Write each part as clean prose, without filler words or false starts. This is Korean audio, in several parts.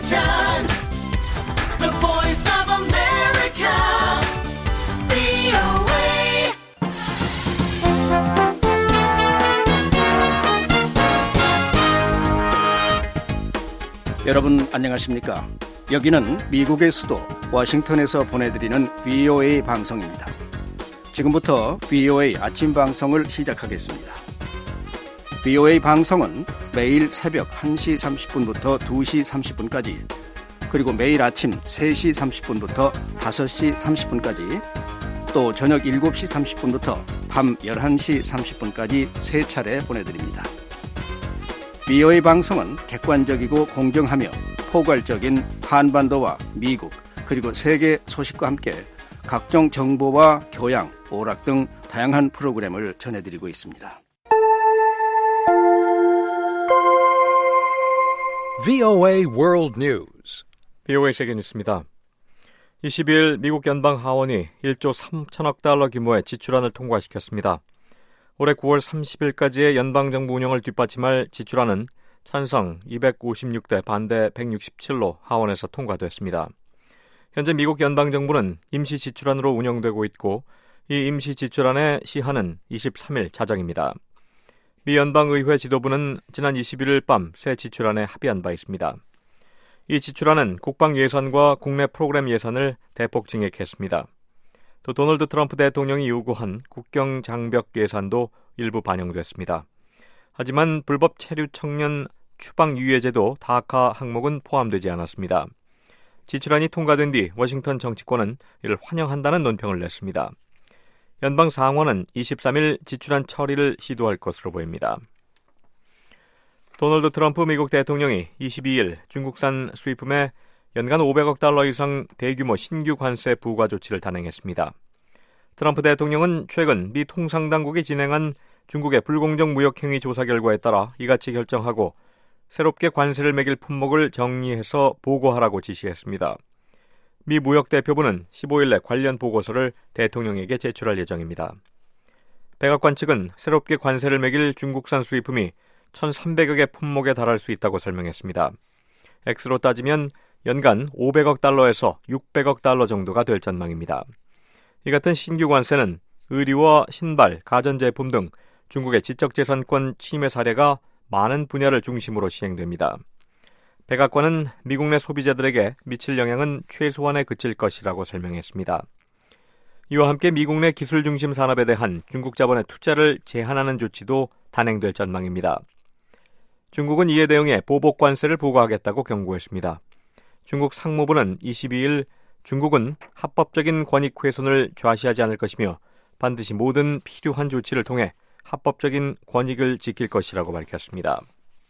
Washington, the voice of America, VOA. 여러분 안녕하십니까? 여기는 미국의 수도 워싱턴에서 보내드리는 VOA 방송입니다. 지금부터 VOA 아침 방송을 시작하겠습니다. VOA 방송은 매일 새벽 1시 30분부터 2시 30분까지 그리고 매일 아침 3시 30분부터 5시 30분까지 또 저녁 7시 30분부터 밤 11시 30분까지 세 차례 보내드립니다. VOA 방송은 객관적이고 공정하며 포괄적인 한반도와 미국 그리고 세계 소식과 함께 각종 정보와 교양, 오락 등 다양한 프로그램을 전해드리고 있습니다. VOA World News. VOA 세계 뉴스입니다. 22일 미국 연방 하원이 1조 3천억 달러 규모의 지출안을 통과시켰습니다. 올해 9월 30일까지의 연방정부 운영을 뒷받침할 지출안은 찬성 256대 반대 167로 하원에서 통과됐습니다. 현재 미국 연방정부는 임시 지출안으로 운영되고 있고 이 임시 지출안의 시한은 23일 자정입니다. 미 연방의회 지도부는 지난 21일 밤 새 지출안에 합의한 바 있습니다. 이 지출안은 국방 예산과 국내 프로그램 예산을 대폭 증액했습니다. 또 도널드 트럼프 대통령이 요구한 국경 장벽 예산도 일부 반영됐습니다. 하지만 불법 체류 청년 추방 유예제도 다카 항목은 포함되지 않았습니다. 지출안이 통과된 뒤 워싱턴 정치권은 이를 환영한다는 논평을 냈습니다. 연방 상원은 23일 지출안 처리를 시도할 것으로 보입니다. 도널드 트럼프 미국 대통령이 22일 중국산 수입품에 연간 500억 달러 이상 대규모 신규 관세 부과 조치를 단행했습니다. 트럼프 대통령은 최근 미 통상당국이 진행한 중국의 불공정 무역행위 조사 결과에 따라 이같이 결정하고 새롭게 관세를 매길 품목을 정리해서 보고하라고 지시했습니다. 미 무역대표부는 15일 내 관련 보고서를 대통령에게 제출할 예정입니다. 백악관 측은 새롭게 관세를 매길 중국산 수입품이 1,300여 개 품목에 달할 수 있다고 설명했습니다. 액수로 따지면 연간 500억 달러에서 600억 달러 정도가 될 전망입니다. 이 같은 신규 관세는 의류와 신발, 가전제품 등 중국의 지적재산권 침해 사례가 많은 분야를 중심으로 시행됩니다. 백악관은 미국 내 소비자들에게 미칠 영향은 최소한에 그칠 것이라고 설명했습니다. 이와 함께 미국 내 기술 중심 산업에 대한 중국 자본의 투자를 제한하는 조치도 단행될 전망입니다. 중국은 이에 대응해 보복 관세를 부과하겠다고 경고했습니다. 중국 상무부는 22일 중국은 합법적인 권익 훼손을 좌시하지 않을 것이며 반드시 모든 필요한 조치를 통해 합법적인 권익을 지킬 것이라고 밝혔습니다.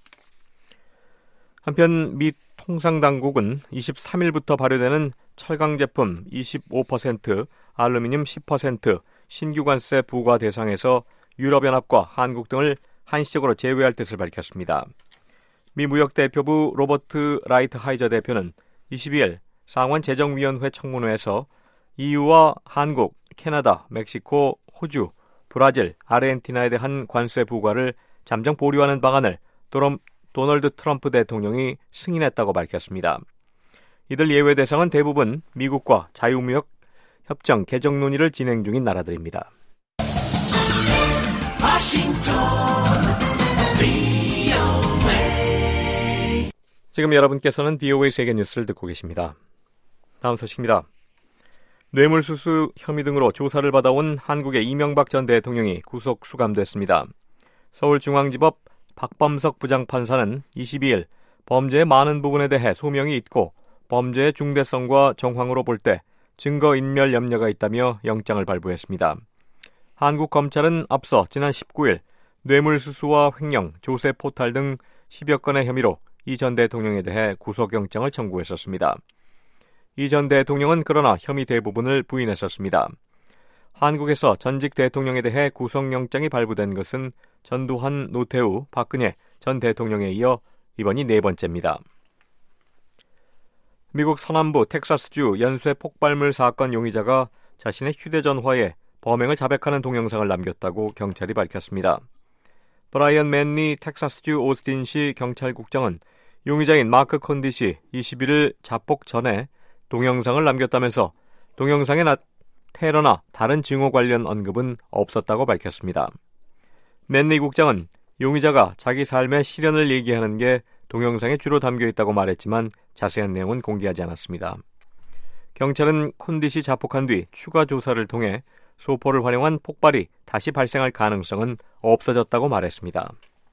한편 미 통상당국은 23일부터 발효되는 철강 제품 25%, 알루미늄 10% 신규 관세 부과 대상에서 유럽연합과 한국 등을 한시적으로 제외할 뜻을 밝혔습니다. 미 무역대표부 로버트 라이트 하이저 대표는 22일 상원 재정위원회 청문회에서 EU와 한국, 캐나다, 멕시코, 호주, 브라질, 아르헨티나에 대한 관세 부과를 잠정 보류하는 방안을 도널드 트럼프 대통령이 승인했다고 밝혔습니다. 이들 예외 대상은 대부분 미국과 자유무역 협정 개정 논의를 진행 중인 나라들입니다. 지금 여러분께서는 VOA 세계 뉴스를 듣고 계십니다. 다음 소식입니다. 뇌물수수 혐의 등으로 조사를 받아온 한국의 이명박 전 대통령이 구속 수감됐습니다. 서울중앙지법 박범석 부장판사는 22일 범죄의 많은 부분에 대해 소명이 있고 범죄의 중대성과 정황으로 볼 때 증거인멸 염려가 있다며 영장을 발부했습니다. 한국 검찰은 앞서 지난 19일 뇌물수수와 횡령, 조세 포탈 등 10여 건의 혐의로 이 전 대통령에 대해 구속영장을 청구했었습니다. 이 전 대통령은 그러나 혐의 대부분을 부인했었습니다. 한국에서 전직 대통령에 대해 구속영장이 발부된 것은 전두환, 노태우, 박근혜 전 대통령에 이어 이번이 네 번째입니다. 미국 서남부 텍사스주 연쇄 폭발물 사건 용의자가 자신의 휴대전화에 범행을 자백하는 동영상을 남겼다고 경찰이 밝혔습니다. 브라이언 맨리 텍사스주 오스틴시 경찰국장은 용의자인 마크 콘디시 21일 자폭 전에 동영상을 남겼다면서 동영상에 테러나 다른 증오 관련 언급은 없었다고 밝혔습니다. 맨리 국장은 용의자가 자기 삶의 시련을 얘기하는 게 동영상에 주로 담겨있다고 말했지만 자세한 내용은 공개하지 않았습니다. 경찰은 콘디시 자폭한 뒤 추가 조사를 통해 소포를 활용한 폭발이 다시 발생할 가능성은 없어졌다고 말했습니다.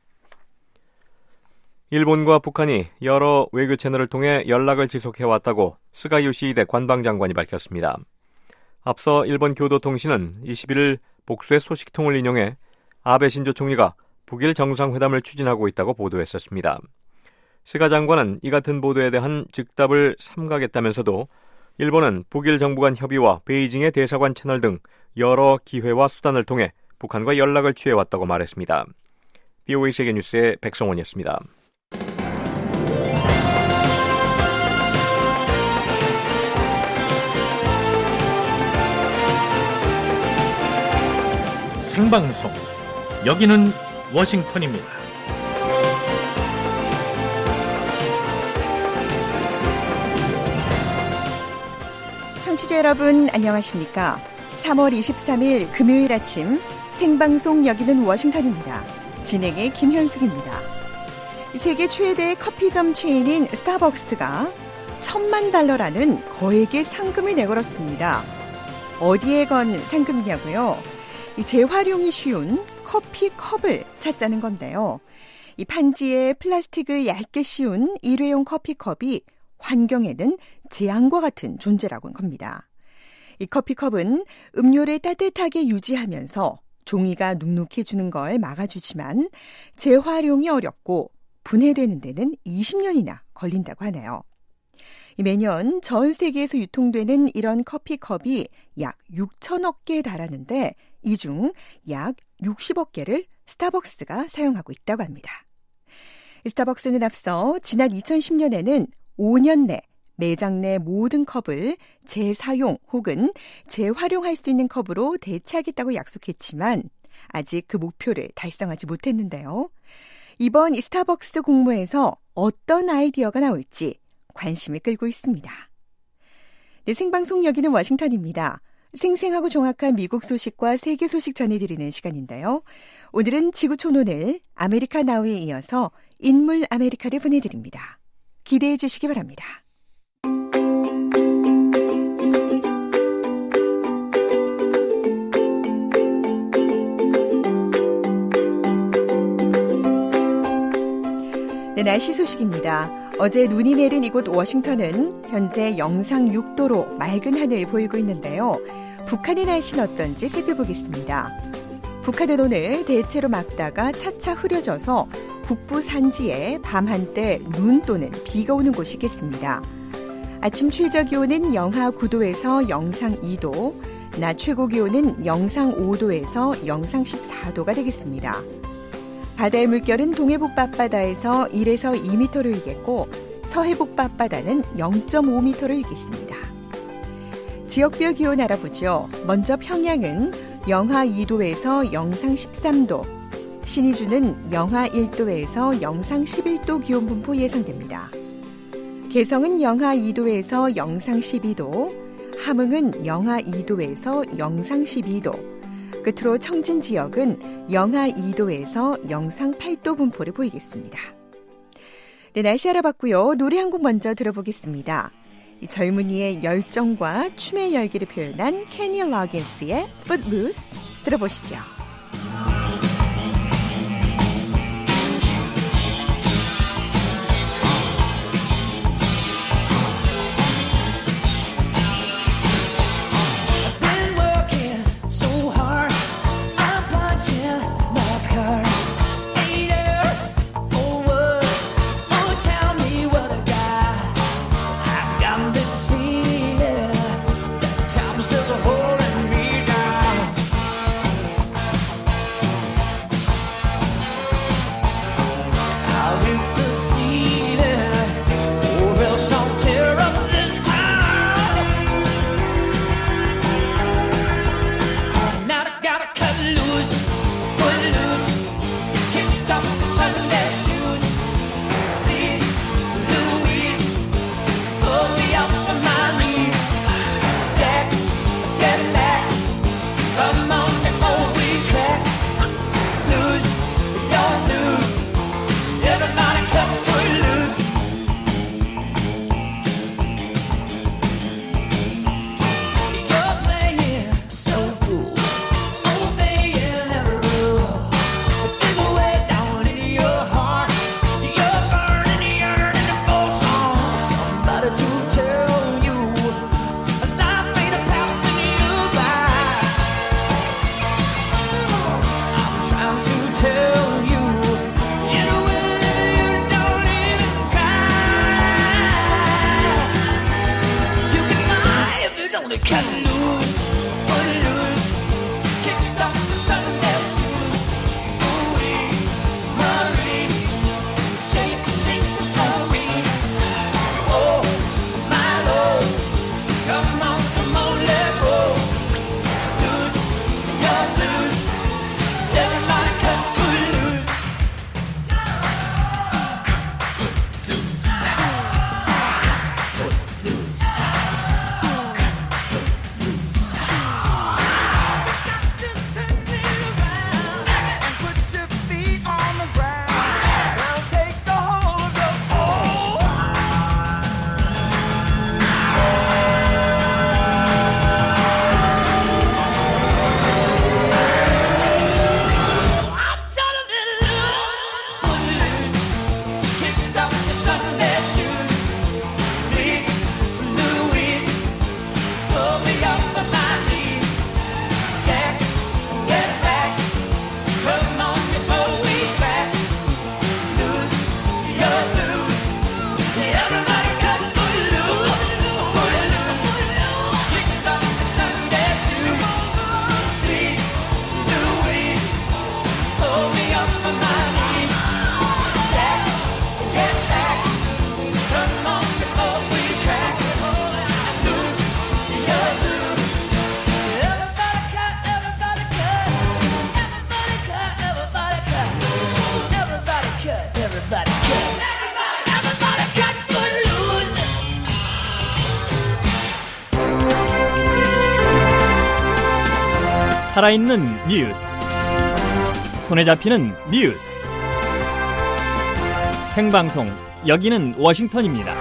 일본과 북한이 여러 외교 채널을 통해 연락을 지속해왔다고 스가 요시히데 관방장관이 밝혔습니다. 앞서 일본 교도통신은 21일 복수의 소식통을 인용해 아베 신조 총리가 북일 정상회담을 추진하고 있다고 보도했었습니다. 스가 장관은 이 같은 보도에 대한 즉답을 삼가겠다면서도 일본은 북일 정부 간 협의와 베이징의 대사관 채널 등 여러 기회와 수단을 통해 북한과 연락을 취해왔다고 말했습니다. BOA 세계뉴스의 백성원이었습니다. 생방송. 여기는 워싱턴입니다. 청취자 여러분 안녕하십니까? 3월 23일 금요일 아침 생방송 여기는 워싱턴입니다. 진행의 김현숙입니다. 세계 최대의 커피점 체인인 스타벅스가 $10,000,000라는 거액의 상금을 내걸었습니다. 어디에 건 상금이냐고요? 이 재활용이 쉬운 커피컵을 찾자는 건데요. 이 판지에 플라스틱을 얇게 씌운 일회용 커피컵이 환경에는 재앙과 같은 존재라고 합니다. 이 커피컵은 음료를 따뜻하게 유지하면서 종이가 눅눅해지는 걸 막아주지만 재활용이 어렵고 분해되는 데는 20년이나 걸린다고 하네요. 매년 전 세계에서 유통되는 이런 커피컵이 약 6천억 개에 달하는데 이 중 약 60억 개를 스타벅스가 사용하고 있다고 합니다. 스타벅스는 앞서 지난 2010년에는 5년 내 매장 내 모든 컵을 재사용 혹은 재활용할 수 있는 컵으로 대체하겠다고 약속했지만 아직 그 목표를 달성하지 못했는데요. 이번 스타벅스 공모에서 어떤 아이디어가 나올지 관심을 끌고 있습니다. 네, 생방송 여기는 워싱턴입니다. 생생하고 정확한 미국 소식과 세계 소식 전해드리는 시간인데요. 오늘은 지구촌오늘 아메리카 나우에 이어서 인물 아메리카를 보내드립니다. 기대해 주시기 바랍니다. 네, 날씨 소식입니다. 어제 눈이 내린 이곳 워싱턴은 현재 영상 6도로 맑은 하늘 보이고 있는데요. 북한의 날씨는 어떤지 살펴보겠습니다. 북한은 오늘 대체로 맑다가 차차 흐려져서 북부 산지에 밤 한때 눈 또는 비가 오는 곳이 있겠습니다. 아침 최저 기온은 영하 9도에서 영상 2도, 낮 최고 기온은 영상 5도에서 영상 14도가 되겠습니다. 바다의 물결은 동해북 밤바다에서 1에서 2m를 일겠고 서해북 밤바다는 0.5m를 일겠습니다. 지역별 기온 알아보죠. 먼저 평양은 영하 2도에서 영상 13도, 신의주는 영하 1도에서 영상 11도 기온 분포 예상됩니다. 개성은 영하 2도에서 영상 12도, 함흥은 영하 2도에서 영상 12도, 끝으로 청진 지역은 영하 2도에서 영상 8도 분포를 보이겠습니다. 네, 날씨 알아봤고요. 노래 한 곡 먼저 들어보겠습니다. 이 젊은이의 열정과 춤의 열기를 표현한 케니 로긴스의 Footloose 들어보시죠. 살아있는 뉴스, 손에 잡히는 뉴스, 생방송, 여기는 워싱턴입니다.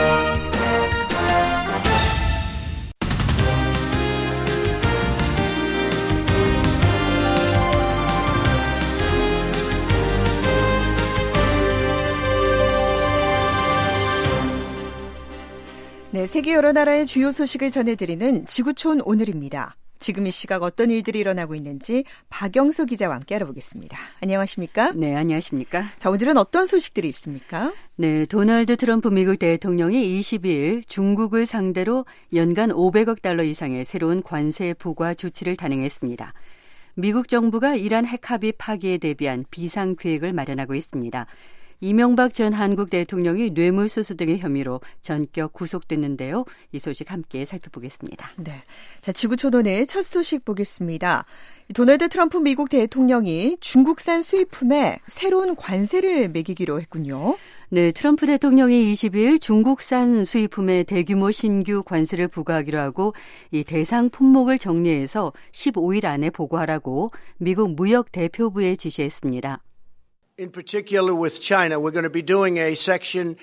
네, 세계 여러 나라의 주요 소식을 전해드리는 지구촌 오늘입니다. 지금 이 시각 어떤 일들이 일어나고 있는지 박영수 기자와 함께 알아보겠습니다. 안녕하십니까? 네, 안녕하십니까? 자, 오늘은 어떤 소식들이 있습니까? 네, 도널드 트럼프 미국 대통령이 22일 중국을 상대로 연간 500억 달러 이상의 새로운 관세 부과 조치를 단행했습니다. 미국 정부가 이란 핵합의 파기에 대비한 비상계획을 마련하고 있습니다. 이명박 전 한국 대통령이 뇌물수수 등의 혐의로 전격 구속됐는데요. 이 소식 함께 살펴보겠습니다. 네, 자, 지구촌 오늘 첫 소식 보겠습니다. 도널드 트럼프 미국 대통령이 중국산 수입품에 새로운 관세를 매기기로 했군요. 네, 트럼프 대통령이 20일 중국산 수입품에 대규모 신규 관세를 부과하기로 하고 이 대상 품목을 정리해서 15일 안에 보고하라고 미국 무역 대표부에 지시했습니다. In particular with China, we're going to be doing a Section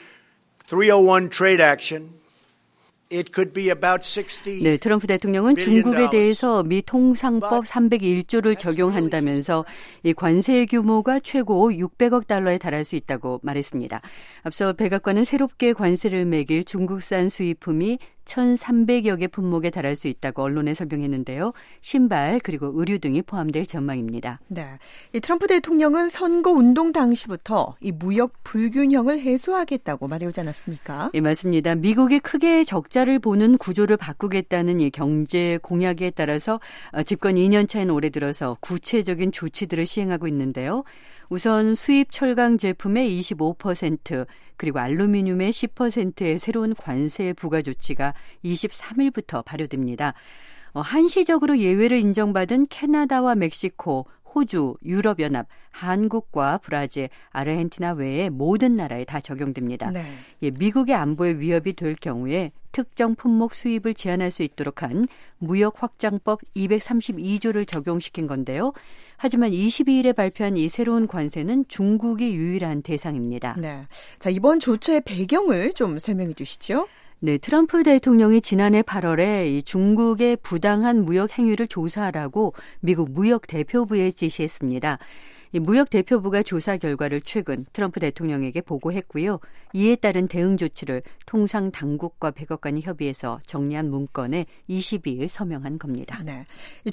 301 trade action. It could be about 60. 네, 트럼프 대통령은 중국에 대해서 미 통상법 301조를 적용한다면서 이 관세 규모가 최고 600억 달러에 달할 수 있다고 말했습니다. 앞서 백악관은 새롭게 관세를 매길 중국산 수입품이 1,300여 개 품목에 달할 수 있다고 언론에 설명했는데요. 신발 그리고 의류 등이 포함될 전망입니다. 네, 이 트럼프 대통령은 선거 운동 당시부터 이 무역 불균형을 해소하겠다고 말해오지 않았습니까? 네, 맞습니다. 미국이 크게 적자를 보는 구조를 바꾸겠다는 이 경제 공약에 따라서 집권 2년 차인 올해 들어서 구체적인 조치들을 시행하고 있는데요. 우선 수입 철강 제품의 25% 그리고 알루미늄의 10%의 새로운 관세 부과 조치가 23일부터 발효됩니다. 한시적으로 예외를 인정받은 캐나다와 멕시코, 호주, 유럽연합, 한국과 브라질, 아르헨티나 외에 모든 나라에 다 적용됩니다. 네. 예, 미국의 안보에 위협이 될 경우에 특정 품목 수입을 제한할 수 있도록 한 무역 확장법 232조를 적용시킨 건데요. 하지만 22일에 발표한 이 새로운 관세는 중국이 유일한 대상입니다. 네. 자, 이번 조처의 배경을 좀 설명해 주시죠. 네, 트럼프 대통령이 지난해 8월에 이 중국의 부당한 무역 행위를 조사하라고 미국 무역 대표부에 지시했습니다. 이 무역 대표부가 조사 결과를 최근 트럼프 대통령에게 보고했고요. 이에 따른 대응 조치를 통상 당국과 백악관이 협의해서 정리한 문건에 22일 서명한 겁니다. 네,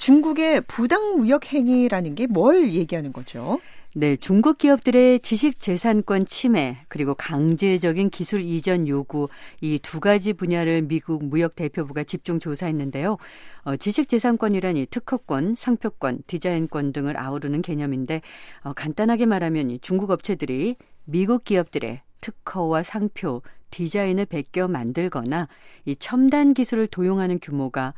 중국의 부당 무역 행위라는 게 뭘 얘기하는 거죠? 네, 중국 기업들의 지식재산권 침해 그리고 강제적인 기술 이전 요구 이 두 가지 분야를 미국 무역 대표부가 집중 조사했는데요. 지식재산권이란 이 특허권, 상표권, 디자인권 등을 아우르는 개념인데 간단하게 말하면 이 중국 업체들이 미국 기업들의 특허와 상표, 디자인을 베껴 만들거나 이 첨단 기술을 도용하는 규모가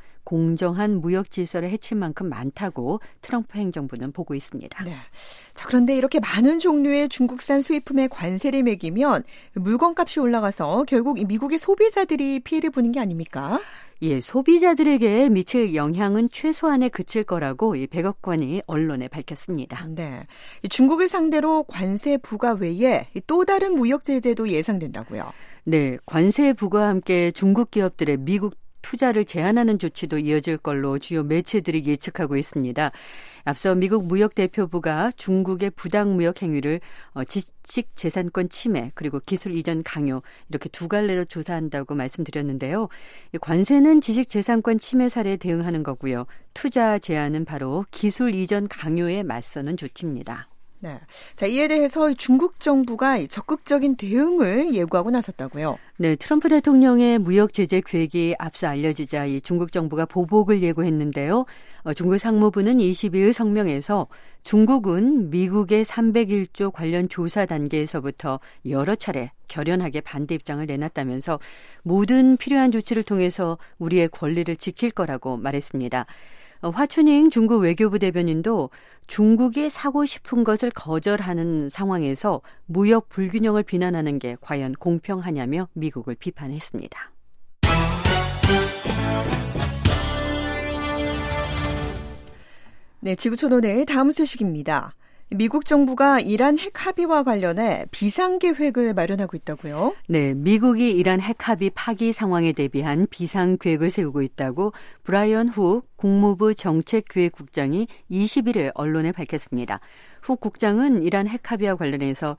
공정한 무역 질서를 해칠 만큼 많다고 트럼프 행정부는 보고 있습니다. 네. 자, 그런데 이렇게 많은 종류의 중국산 수입품에 관세를 매기면 물건값이 올라가서 결국 미국의 소비자들이 피해를 보는 게 아닙니까? 예, 소비자들에게 미칠 영향은 최소한에 그칠 거라고 이 백악관이 언론에 밝혔습니다. 네, 중국을 상대로 관세 부과 외에 또 다른 무역 제재도 예상된다고요. 네, 관세 부과와 함께 중국 기업들의 미국 투자를 제한하는 조치도 이어질 걸로 주요 매체들이 예측하고 있습니다. 앞서 미국 무역대표부가 중국의 부당 무역 행위를 지식재산권 침해 그리고 기술 이전 강요 이렇게 두 갈래로 조사한다고 말씀드렸는데요. 관세는 지식재산권 침해 사례에 대응하는 거고요. 투자 제한은 바로 기술 이전 강요에 맞서는 조치입니다. 네. 자, 이에 대해서 중국 정부가 적극적인 대응을 예고하고 나섰다고요. 네, 트럼프 대통령의 무역 제재 계획이 앞서 알려지자 이 중국 정부가 보복을 예고했는데요. 중국 상무부는 22일 성명에서 중국은 미국의 301조 관련 조사 단계에서부터 여러 차례 결연하게 반대 입장을 내놨다면서 모든 필요한 조치를 통해서 우리의 권리를 지킬 거라고 말했습니다. 화춘잉 중국 외교부 대변인도 중국이 사고 싶은 것을 거절하는 상황에서 무역 불균형을 비난하는 게 과연 공평하냐며 미국을 비판했습니다. 네, 지구촌 오늘 다음 소식입니다. 미국 정부가 이란 핵 합의와 관련해 비상계획을 마련하고 있다고요? 네, 미국이 이란 핵 합의 파기 상황에 대비한 비상계획을 세우고 있다고 브라이언 훅 국무부 정책기획국장이 21일 언론에 밝혔습니다. 훅 국장은 이란 핵 합의와 관련해서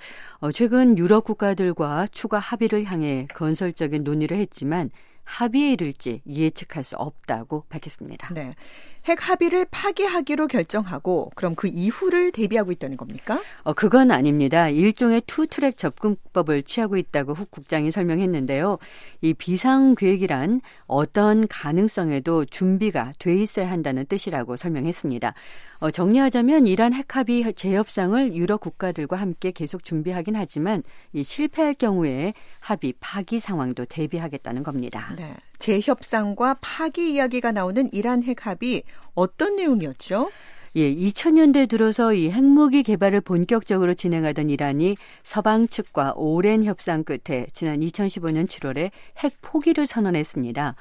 최근 유럽 국가들과 추가 합의를 향해 건설적인 논의를 했지만 합의에 이를지 예측할 수 없다고 밝혔습니다. 네, 핵 합의를 파기하기로 결정하고 그럼 그 이후를 대비하고 있다는 겁니까? 그건 아닙니다. 일종의 투트랙 접근법을 취하고 있다고 훅 국장이 설명했는데요. 이 비상계획이란 어떤 가능성에도 준비가 돼 있어야 한다는 뜻이라고 설명했습니다. 정리하자면 이란 핵 합의 재협상을 유럽 국가들과 함께 계속 준비하긴 하지만 이 실패할 경우에 합의 파기 상황도 대비하겠다는 겁니다. 네, 재협상과 파기 이야기가 나오는 이란 핵 합의 어떤 내용이었죠? 예, 2000년대 들어서 이 핵무기 개발을 본격적으로 진행하던 이란이 서방 측과 오랜 협상 끝에 지난 2015년 7월에 핵 포기를 선언했습니다.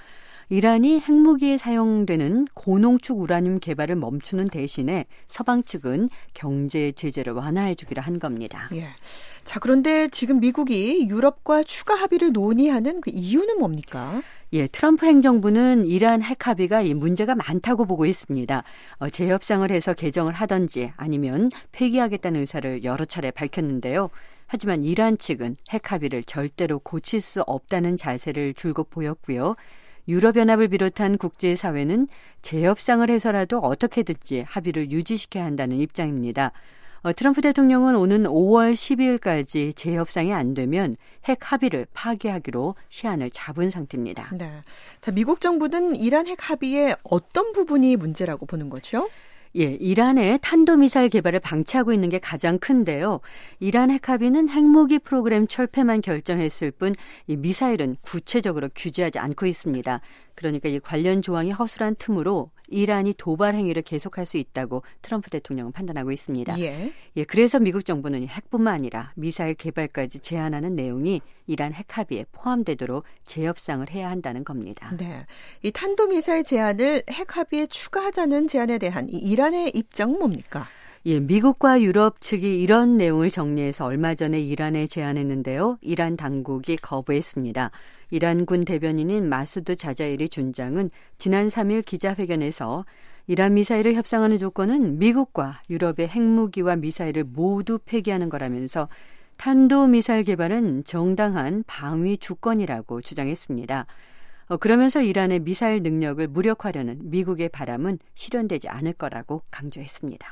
이란이 핵무기에 사용되는 고농축 우라늄 개발을 멈추는 대신에 서방 측은 경제 제재를 완화해 주기로 한 겁니다. 예. 자, 그런데 지금 미국이 유럽과 추가 합의를 논의하는 그 이유는 뭡니까? 예, 트럼프 행정부는 이란 핵 합의가 이 문제가 많다고 보고 있습니다. 재협상을 해서 개정을 하든지 아니면 폐기하겠다는 의사를 여러 차례 밝혔는데요. 하지만 이란 측은 핵 합의를 절대로 고칠 수 없다는 자세를 줄곧 보였고요. 유럽연합을 비롯한 국제사회는 재협상을 해서라도 어떻게든지 합의를 유지시켜야 한다는 입장입니다. 트럼프 대통령은 오는 5월 12일까지 재협상이 안 되면 핵 합의를 파기하기로 시한을 잡은 상태입니다. 네. 자, 미국 정부는 이란 핵 합의의 어떤 부분이 문제라고 보는 거죠? 예, 이란의 탄도미사일 개발을 방치하고 있는 게 가장 큰데요. 이란 핵 합의는 핵무기 프로그램 철폐만 결정했을 뿐 이 미사일은 구체적으로 규제하지 않고 있습니다. 그러니까 이 관련 조항이 허술한 틈으로 이란이 도발 행위를 계속할 수 있다고 트럼프 대통령은 판단하고 있습니다. 예. 예, 그래서 미국 정부는 핵뿐만 아니라 미사일 개발까지 제한하는 내용이 이란 핵 합의에 포함되도록 재협상을 해야 한다는 겁니다. 네, 이 탄도미사일 제한을 핵 합의에 추가하자는 제안에 대한 이 이란의 입장은 뭡니까? 예, 미국과 유럽 측이 이런 내용을 정리해서 얼마 전에 이란에 제안했는데요. 이란 당국이 거부했습니다. 이란군 대변인인 마수드 자자이리 준장은 지난 3일 기자회견에서 이란 미사일을 협상하는 조건은 미국과 유럽의 핵무기와 미사일을 모두 폐기하는 거라면서 탄도미사일 개발은 정당한 방위 주권이라고 주장했습니다. 그러면서 이란의 미사일 능력을 무력화하려는 미국의 바람은 실현되지 않을 거라고 강조했습니다.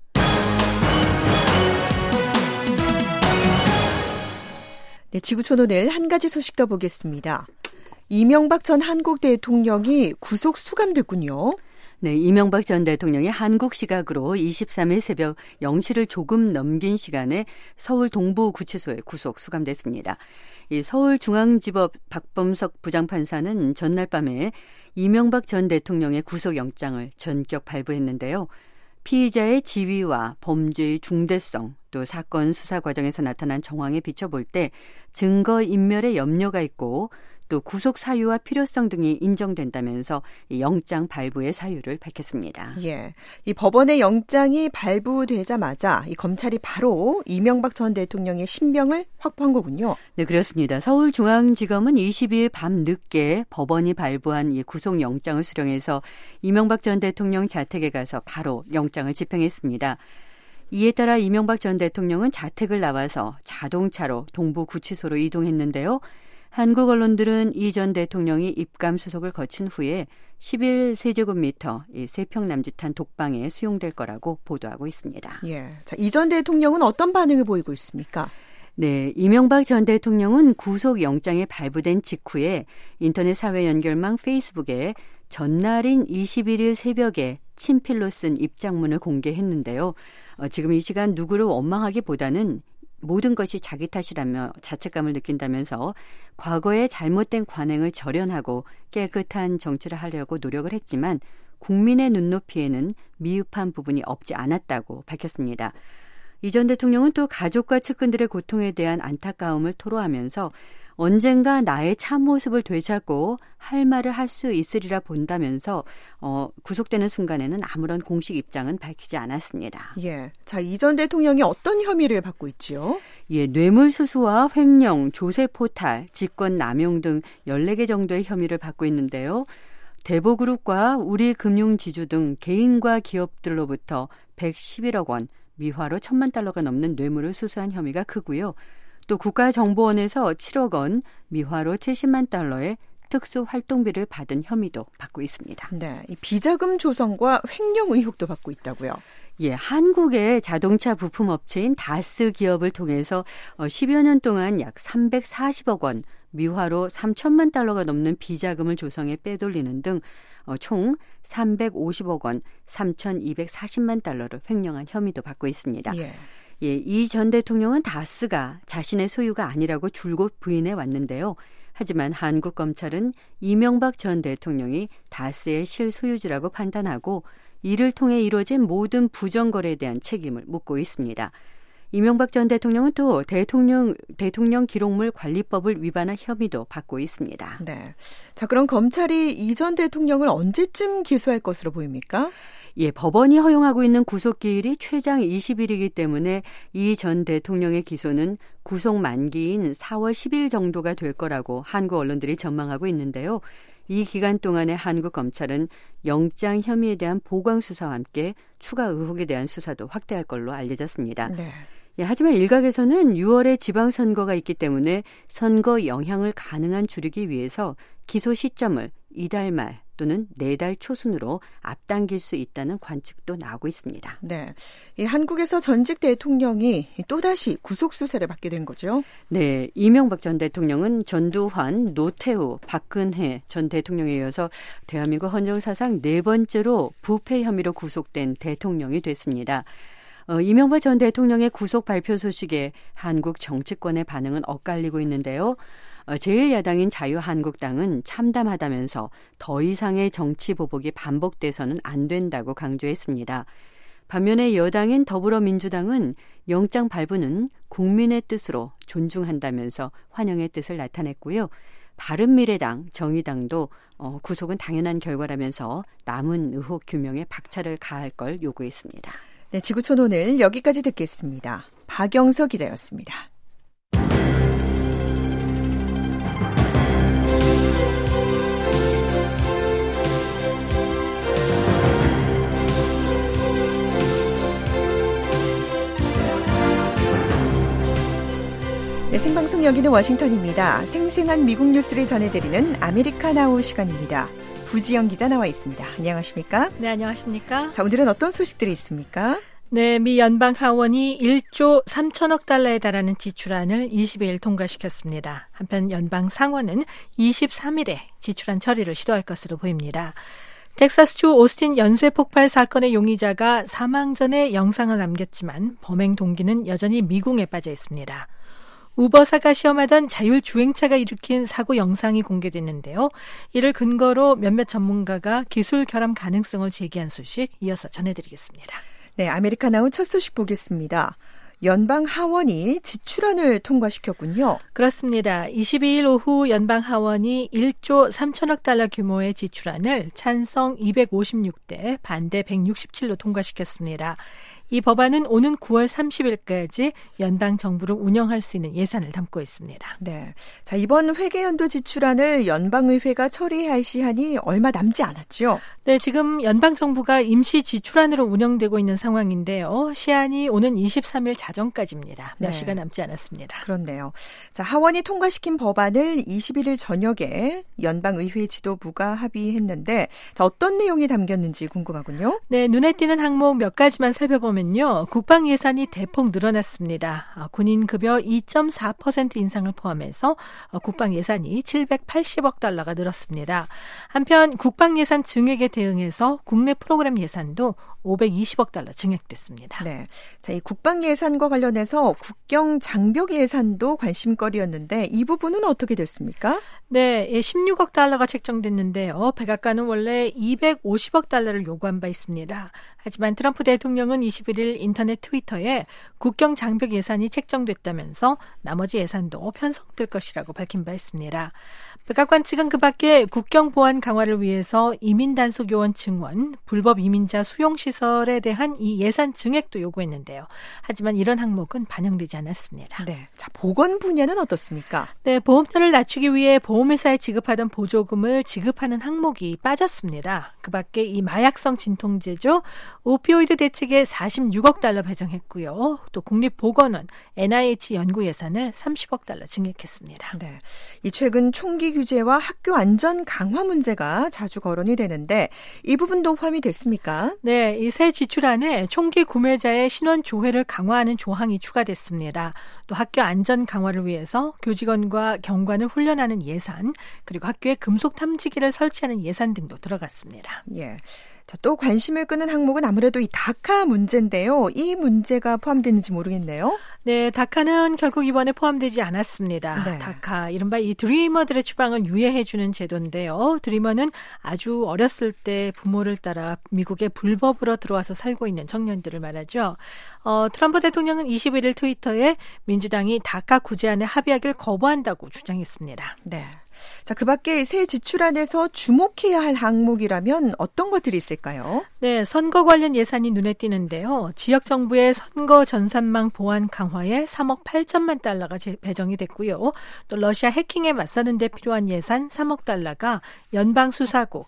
네, 지구촌 오늘 한 가지 소식 더 보겠습니다. 이명박 전 한국 대통령이 구속 수감됐군요. 네, 이명박 전 대통령이 한국 시각으로 23일 새벽 0시를 조금 넘긴 시간에 서울 동부구치소에 구속 수감됐습니다. 이 서울중앙지법 박범석 부장판사는 전날 밤에 이명박 전 대통령의 구속영장을 전격 발부했는데요. 피의자의 지위와 범죄의 중대성, 또 사건 수사 과정에서 나타난 정황에 비춰볼 때 증거 인멸에 염려가 있고 또 구속 사유와 필요성 등이 인정된다면서 이 영장 발부의 사유를 밝혔습니다. 예, 이 법원의 영장이 발부되자마자 이 검찰이 바로 이명박 전 대통령의 신병을 확보한 거군요. 네, 그렇습니다. 서울중앙지검은 22일 밤 늦게 법원이 발부한 이 구속영장을 수령해서 이명박 전 대통령 자택에 가서 바로 영장을 집행했습니다. 이에 따라 이명박 전 대통령은 자택을 나와서 자동차로 동부구치소로 이동했는데요. 한국 언론들은 이 전 대통령이 입감수속을 거친 후에 11세제곱미터 이 3평 남짓한 독방에 수용될 거라고 보도하고 있습니다. 예, 자, 이 전 대통령은 어떤 반응을 보이고 있습니까? 네, 이명박 전 대통령은 구속영장이 발부된 직후에 인터넷 사회 연결망 페이스북에 전날인 21일 새벽에 친필로 쓴 입장문을 공개했는데요. 지금 이 시간 누구를 원망하기보다는 모든 것이 자기 탓이라며 자책감을 느낀다면서 과거의 잘못된 관행을 절연하고 깨끗한 정치를 하려고 노력을 했지만 국민의 눈높이에는 미흡한 부분이 없지 않았다고 밝혔습니다. 이 전 대통령은 또 가족과 측근들의 고통에 대한 안타까움을 토로하면서 언젠가 나의 참모습을 되찾고 할 말을 할 수 있으리라 본다면서 구속되는 순간에는 아무런 공식 입장은 밝히지 않았습니다. 예. 자, 이 전 대통령이 어떤 혐의를 받고 있지요? 예, 뇌물수수와 횡령, 조세포탈, 직권남용 등 14개 정도의 혐의를 받고 있는데요. 대보그룹과 우리금융지주 등 개인과 기업들로부터 111억 원, 미화로 1,000만 달러가 넘는 뇌물을 수수한 혐의가 크고요. 또 국가정보원에서 7억 원, 미화로 70만 달러의 특수활동비를 받은 혐의도 받고 있습니다. 네, 이 비자금 조성과 횡령 의혹도 받고 있다고요? 예, 한국의 자동차 부품업체인 다스 기업을 통해서 10여 년 동안 약 340억 원, 미화로 3천만 달러가 넘는 비자금을 조성해 빼돌리는 등 총 350억 원, 3,240만 달러를 횡령한 혐의도 받고 있습니다. 예. 예, 이 전 대통령은 다스가 자신의 소유가 아니라고 줄곧 부인해 왔는데요. 하지만 한국 검찰은 이명박 전 대통령이 다스의 실소유주라고 판단하고 이를 통해 이루어진 모든 부정거래에 대한 책임을 묻고 있습니다. 이명박 전 대통령은 또 대통령 기록물 관리법을 위반한 혐의도 받고 있습니다. 네. 자, 그럼 검찰이 이 전 대통령을 언제쯤 기소할 것으로 보입니까? 예, 법원이 허용하고 있는 구속기일이 최장 20일이기 때문에 이 전 대통령의 기소는 구속 만기인 4월 10일 정도가 될 거라고 한국 언론들이 전망하고 있는데요. 이 기간 동안에 한국 검찰은 영장 혐의에 대한 보강 수사와 함께 추가 의혹에 대한 수사도 확대할 걸로 알려졌습니다. 네. 예, 하지만 일각에서는 6월에 지방선거가 있기 때문에 선거 영향을 가능한 줄이기 위해서 기소 시점을 이달 말 또는 내달 초순으로 앞당길 수 있다는 관측도 나오고 있습니다. 네, 이 한국에서 전직 대통령이 또다시 구속수사를 받게 된 거죠? 네, 이명박 전 대통령은 전두환, 노태우, 박근혜 전 대통령에 이어서 대한민국 헌정사상 4번째로 부패 혐의로 구속된 대통령이 됐습니다. 이명박 전 대통령의 구속 발표 소식에 한국 정치권의 반응은 엇갈리고 있는데요. 제1야당인 자유한국당은 참담하다면서 더 이상의 정치 보복이 반복돼서는 안 된다고 강조했습니다. 반면에 여당인 더불어민주당은 영장 발부는 국민의 뜻으로 존중한다면서 환영의 뜻을 나타냈고요. 바른미래당, 정의당도 구속은 당연한 결과라면서 남은 의혹 규명에 박차를 가할 걸 요구했습니다. 네, 지구촌 오늘 여기까지 듣겠습니다. 박영서 기자였습니다. 네, 생방송 여기는 워싱턴입니다. 생생한 미국 뉴스를 전해드리는 아메리카나우 시간입니다. 부지영 기자 나와 있습니다. 안녕하십니까? 네, 안녕하십니까? 자, 오늘은 어떤 소식들이 있습니까? 네, 미 연방 하원이 1조 3천억 달러에 달하는 지출안을 22일 통과시켰습니다. 한편 연방 상원은 23일에 지출안 처리를 시도할 것으로 보입니다. 텍사스주 오스틴 연쇄 폭발 사건의 용의자가 사망 전에 영상을 남겼지만 범행 동기는 여전히 미궁에 빠져 있습니다. 우버사가 시험하던 자율주행차가 일으킨 사고 영상이 공개됐는데요. 이를 근거로 몇몇 전문가가 기술 결함 가능성을 제기한 소식 이어서 전해드리겠습니다. 네, 아메리카나우 첫 소식 보겠습니다. 연방 하원이 지출안을 통과시켰군요. 그렇습니다. 22일 오후 연방 하원이 1조 3천억 달러 규모의 지출안을 찬성 256대, 반대 167로 통과시켰습니다. 이 법안은 오는 9월 30일까지 연방 정부를 운영할 수 있는 예산을 담고 있습니다. 네, 자, 이번 회계연도 지출안을 연방의회가 처리할 시한이 얼마 남지 않았죠? 네, 지금 연방 정부가 임시 지출안으로 운영되고 있는 상황인데요. 시한이 오는 23일 자정까지입니다. 몇 시간 남지 않았습니다. 그렇네요. 자, 하원이 통과시킨 법안을 21일 저녁에 연방의회 지도부가 합의했는데, 자, 어떤 내용이 담겼는지 궁금하군요. 네, 눈에 띄는 항목 몇 가지만 살펴보면요. 국방 예산이 대폭 늘어났습니다. 군인 급여 2.4% 인상을 포함해서 국방 예산이 780억 달러가 늘었습니다. 한편 국방 예산 증액에 대응해서 국내 프로그램 예산도 520억 달러 증액됐습니다. 네, 자, 이 국방 예산과 관련해서 국경 장벽 예산도 관심거리였는데 이 부분은 어떻게 됐습니까? 네, 16억 달러가 책정됐는데요. 백악관은 원래 250억 달러를 요구한 바 있습니다. 하지만 트럼프 대통령은 22일 21일 인터넷 트위터에 국경 장벽 예산이 책정됐다면서 나머지 예산도 편성될 것이라고 밝힌 바 있습니다. 백악관 측은 그 밖에 국경 보안 강화를 위해서 이민 단속 요원 증원, 불법 이민자 수용 시설에 대한 이 예산 증액도 요구했는데요. 하지만 이런 항목은 반영되지 않았습니다. 네, 자 보건 분야는 어떻습니까? 네, 보험료를 낮추기 위해 보험회사에 지급하던 보조금을 지급하는 항목이 빠졌습니다. 그 밖에 이 마약성 진통제죠. 오피오이드 대책에 46억 달러 배정했고요. 또 국립보건원, NIH 연구 예산을 30억 달러 증액했습니다. 네, 이 최근 총기 규제와 학교 안전 강화 문제가 자주 거론이 되는데 이 부분도 포함이 됐습니까? 네, 이 새 지출안에 총기 구매자의 신원 조회를 강화하는 조항이 추가됐습니다. 또 학교 안전 강화를 위해서 교직원과 경관을 훈련하는 예산, 그리고 학교에 금속 탐지기를 설치하는 예산 등도 들어갔습니다. 예. 자, 또 관심을 끄는 항목은 아무래도 이 다카 문제인데요. 이 문제가 포함되는지 모르겠네요. 네, 다카는 결국 이번에 포함되지 않았습니다. 네. 다카, 이른바 이 드리머들의 추방을 유예해주는 제도인데요. 드리머는 아주 어렸을 때 부모를 따라 미국에 불법으로 들어와서 살고 있는 청년들을 말하죠. 트럼프 대통령은 21일 트위터에 민주당이 다카 구제안에 합의하길 거부한다고 주장했습니다. 네. 자, 그 밖에 새 지출안에서 주목해야 할 항목이라면 어떤 것들이 있을까요? 네, 선거 관련 예산이 눈에 띄는데요. 지역 정부의 선거 전산망 보안 강화에 3억 8천만 달러가 배정이 됐고요. 또 러시아 해킹에 맞서는 데 필요한 예산 3억 달러가 연방수사국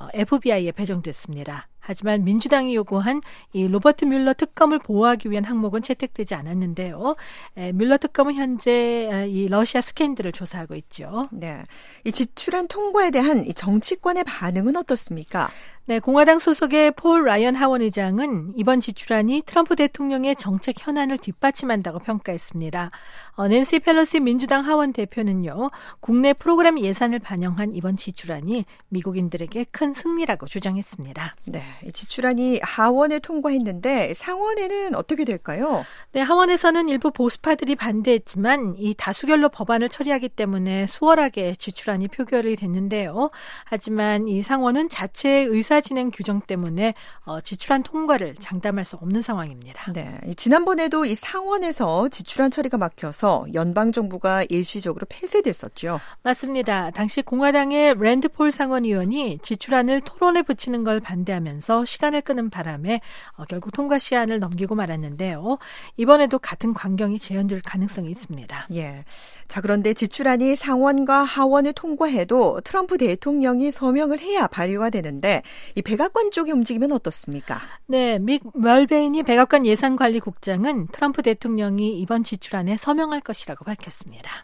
FBI에 배정됐습니다. 하지만 민주당이 요구한 이 로버트 뮬러 특검을 보호하기 위한 항목은 채택되지 않았는데요. 뮬러 특검은 현재 이 러시아 스캔들을 조사하고 있죠. 네, 이 지출안 통과에 대한 이 정치권의 반응은 어떻습니까? 네, 공화당 소속의 폴 라이언 하원 의장은 이번 지출안이 트럼프 대통령의 정책 현안을 뒷받침한다고 평가했습니다. 낸시 펠로시 민주당 하원 대표는요, 국내 프로그램 예산을 반영한 이번 지출안이 미국인들에게 큰 승리라고 주장했습니다. 네, 이 지출안이 하원에 통과했는데 상원에는 어떻게 될까요? 네, 하원에서는 일부 보수파들이 반대했지만 이 다수결로 법안을 처리하기 때문에 수월하게 지출안이 표결이 됐는데요. 하지만 이 상원은 자체의 의사진행 규정 때문에 지출안 통과를 장담할 수 없는 상황입니다. 네, 지난번에도 이 상원에서 지출안 처리가 막혀서 연방정부가 일시적으로 폐쇄됐었죠. 맞습니다. 당시 공화당의 랜드 폴 상원의원이 지출안을 토론에 붙이는 걸 반대하면서 시간을 끄는 바람에 결국 통과 시한을 넘기고 말았는데요. 이번에도 같은 광경이 재현될 가능성이 있습니다. 예. 자, 그런데 지출안이 상원과 하원을 통과해도 트럼프 대통령이 서명을 해야 발의가 되는데 이 백악관 쪽의 움직임은 어떻습니까? 네, 믹 멀베인이 백악관 예산관리국장은 트럼프 대통령이 이번 지출안에 서명할 것이라고 밝혔습니다.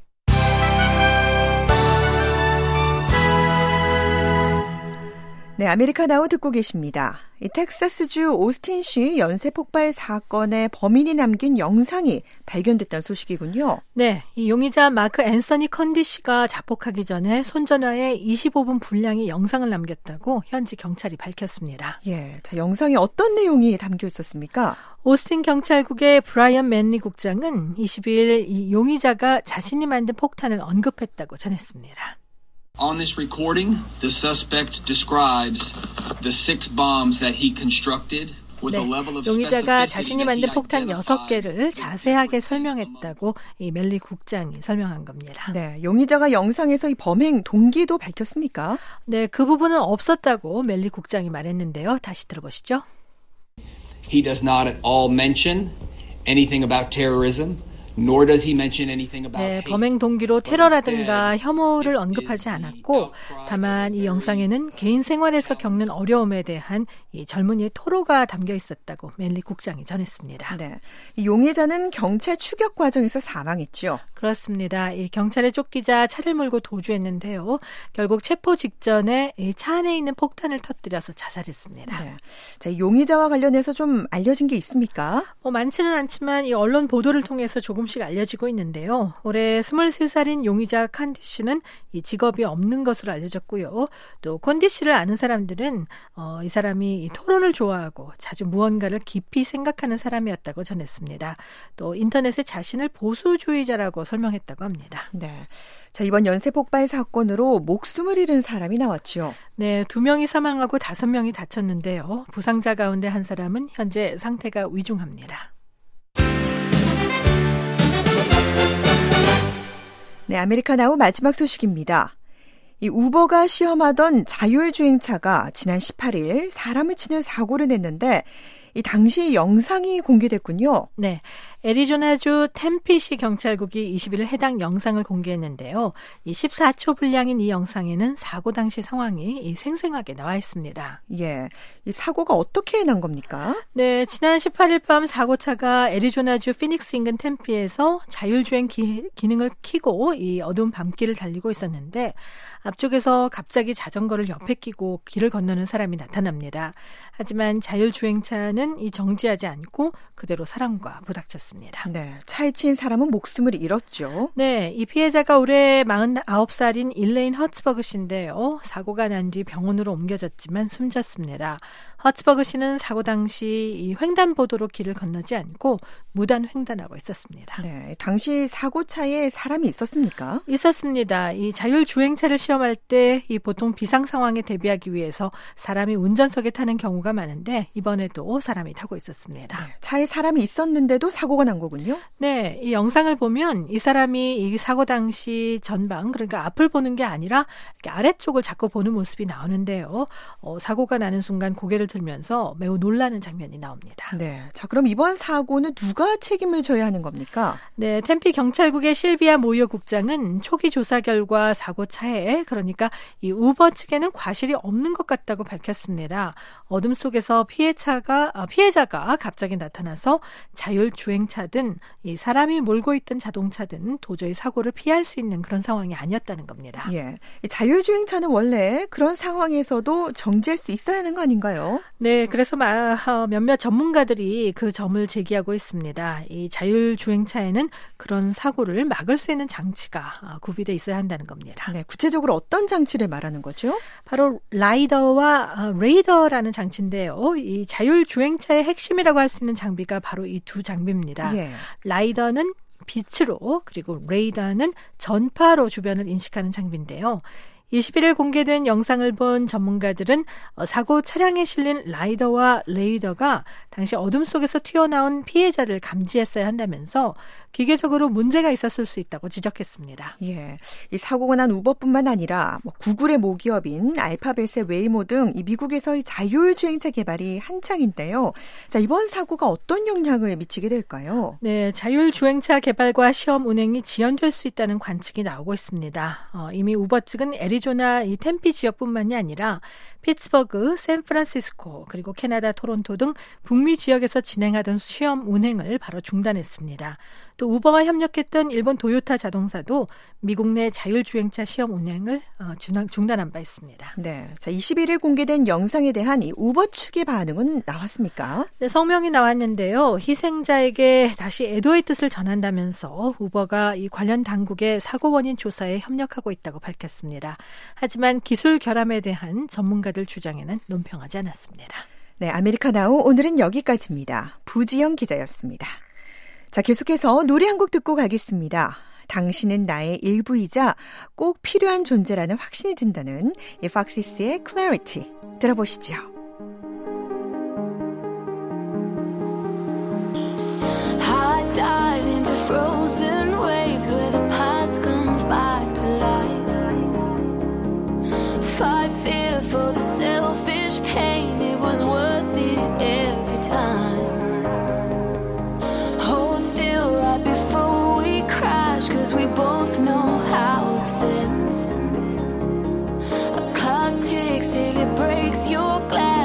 네, 아메리카 나우 듣고 계십니다. 이 텍사스주 오스틴시 연쇄 폭발 사건의 범인이 남긴 영상이 발견됐다는 소식이군요. 네, 이 용의자 마크 앤서니 컨디 씨가 자폭하기 전에 손전화에 25분 분량의 영상을 남겼다고 현지 경찰이 밝혔습니다. 예, 자, 영상에 어떤 내용이 담겨 있었습니까? 오스틴 경찰국의 브라이언 맨리 국장은 22일 이 용의자가 자신이 만든 폭탄을 언급했다고 전했습니다. On this recording, the suspect describes the 6 bombs that he constructed with a level of 용의자가 specificity 자신이 that 만든 he 폭탄 identified 6개를 자세하게 설명했다고 이 멜리 국장이 설명한 겁니다. 네, 용의자가 영상에서 이 범행 동기도 밝혔습니까? 네, 그 부분은 없었다고 멜리 국장이 말했는데요. 다시 들어보시죠. He does not at all mention anything about terrorism. Nor does he mention anything about 네, hate. 범행 동기로 테러라든가 혐오를 언급하지 않았고 다만 이 영상에는 개인 생활에서 겪는 어려움에 대한 이 젊은이의 토로가 담겨 있었다고 멜리 국장이 전했습니다. 네, 이 용의자는 경찰 추격 과정에서 사망했죠. 그렇습니다. 이 경찰에 쫓기자 차를 몰고 도주했는데요. 결국 체포 직전에 이 차 안에 있는 폭탄을 터뜨려서 자살했습니다. 네. 자, 용의자와 관련해서 좀 알려진 게 있습니까? 많지는 않지만 이 언론 보도를 통해서 조금 조금씩 알려지고 있는데요. 올해 23살인 용의자 칸디 씨는 이 직업이 없는 것으로 알려졌고요. 또 콘디 씨를 아는 사람들은 이 사람이 이 토론을 좋아하고 자주 무언가를 깊이 생각하는 사람이었다고 전했습니다. 또 인터넷에 자신을 보수주의자라고 설명했다고 합니다. 네. 자, 이번 연쇄 폭발 사건으로 목숨을 잃은 사람이 나왔죠. 네, 2명이 사망하고 5명이 다쳤는데요. 부상자 가운데 한 사람은 현재 상태가 위중합니다. 네, 아메리카나우 마지막 소식입니다. 이 우버가 시험하던 자율주행차가 지난 18일 사람을 치는 사고를 냈는데 이 당시 영상이 공개됐군요. 네, 애리조나주 템피시 경찰국이 20일 해당 영상을 공개했는데요. 이 14초 분량인 이 영상에는 사고 당시 상황이 생생하게 나와 있습니다. 예, 이 사고가 어떻게 난 겁니까? 네, 지난 18일 밤 사고차가 애리조나주 피닉스 인근 템피에서 자율주행 기능을 켜고 이 어두운 밤길을 달리고 있었는데 앞쪽에서 갑자기 자전거를 옆에 끼고 길을 건너는 사람이 나타납니다. 하지만 자율주행차는 이 정지하지 않고 그대로 사람과 부닥쳤습니다. 네, 차에 친 사람은 목숨을 잃었죠. 네, 이 피해자가 올해 49살인 일레인 허츠버그 씨인데요. 사고가 난 뒤 병원으로 옮겨졌지만 숨졌습니다. 허츠버그 씨는 사고 당시 이 횡단보도로 길을 건너지 않고 무단 횡단하고 있었습니다. 네, 당시 사고차에 사람이 있었습니까? 있었습니다. 이 자율주행차를 시험할 때 이 보통 비상 상황에 대비하기 위해서 사람이 운전석에 타는 경우가 많은데 이번에도 사람이 타고 있었습니다. 네, 차에 사람이 있었는데도 사고가 난 거군요? 네, 이 영상을 보면 이 사람이 이 사고 당시 전방, 그러니까 앞을 보는 게 아니라 이렇게 아래쪽을 자꾸 보는 모습이 나오는데요. 사고가 나는 순간 고개를 들면서 매우 놀라는 장면이 나옵니다. 네, 자 그럼 이번 사고는 누가 책임을 져야 하는 겁니까? 네, 템피 경찰국의 실비아 모이어 국장은 초기 조사 결과 사고 차에 그러니까 이 우버 측에는 과실이 없는 것 같다고 밝혔습니다. 어둠 속에서 피해자가 갑자기 나타나서 자율주행차든 이 사람이 몰고 있던 자동차든 도저히 사고를 피할 수 있는 그런 상황이 아니었다는 겁니다. 예, 자율주행차는 원래 그런 상황에서도 정지할 수 있어야 하는 거 아닌가요? 네, 그래서 몇몇 전문가들이 그 점을 제기하고 있습니다. 이 자율주행차에는 그런 사고를 막을 수 있는 장치가 구비되어 있어야 한다는 겁니다. 네, 구체적으로 어떤 장치를 말하는 거죠? 바로 라이더와 레이더라는 장치인데요. 이 자율주행차의 핵심이라고 할 수 있는 장비가 바로 이 두 장비입니다. 예. 라이더는 빛으로 그리고 레이더는 전파로 주변을 인식하는 장비인데요. 21일 공개된 영상을 본 전문가들은 사고 차량에 실린 라이더와 레이더가 당시 어둠 속에서 튀어나온 피해자를 감지했어야 한다면서 기계적으로 문제가 있었을 수 있다고 지적했습니다. 예, 이 사고가 난 우버뿐만 아니라 구글의 모기업인 알파벳의 웨이모 등 이 미국에서의 자율주행차 개발이 한창인데요. 자, 이번 사고가 어떤 영향을 미치게 될까요? 네, 자율주행차 개발과 시험 운행이 지연될 수 있다는 관측이 나오고 있습니다. 이미 우버 측은 애리조나 이 템피 지역뿐만이 아니라 피츠버그, 샌프란시스코, 그리고 캐나다 토론토 등 북미 지역에서 진행하던 시험 운행을 바로 중단했습니다. 또 우버와 협력했던 일본 도요타 자동차도 미국 내 자율주행차 시험 운행을 중단한 바 있습니다. 네, 자 21일 공개된 영상에 대한 이 우버 측의 반응은 나왔습니까? 네, 성명이 나왔는데요. 희생자에게 다시 애도의 뜻을 전한다면서 우버가 이 관련 당국의 사고 원인 조사에 협력하고 있다고 밝혔습니다. 하지만 기술 결함에 대한 전문가들 주장에는 논평하지 않았습니다. 네, 아메리카나우 오늘은 여기까지입니다. 부지영 기자였습니다. 자, 계속해서 노래 한 곡 듣고 가겠습니다. 당신은 나의 일부이자 꼭 필요한 존재라는 확신이 든다는 이 팍시스의 Clarity 들어보시죠. I dive into frozen waves where the past comes back to life. Fight fear for the selfish pain, it was worth it every time. We both know how this ends. A clock ticks till it breaks your glass.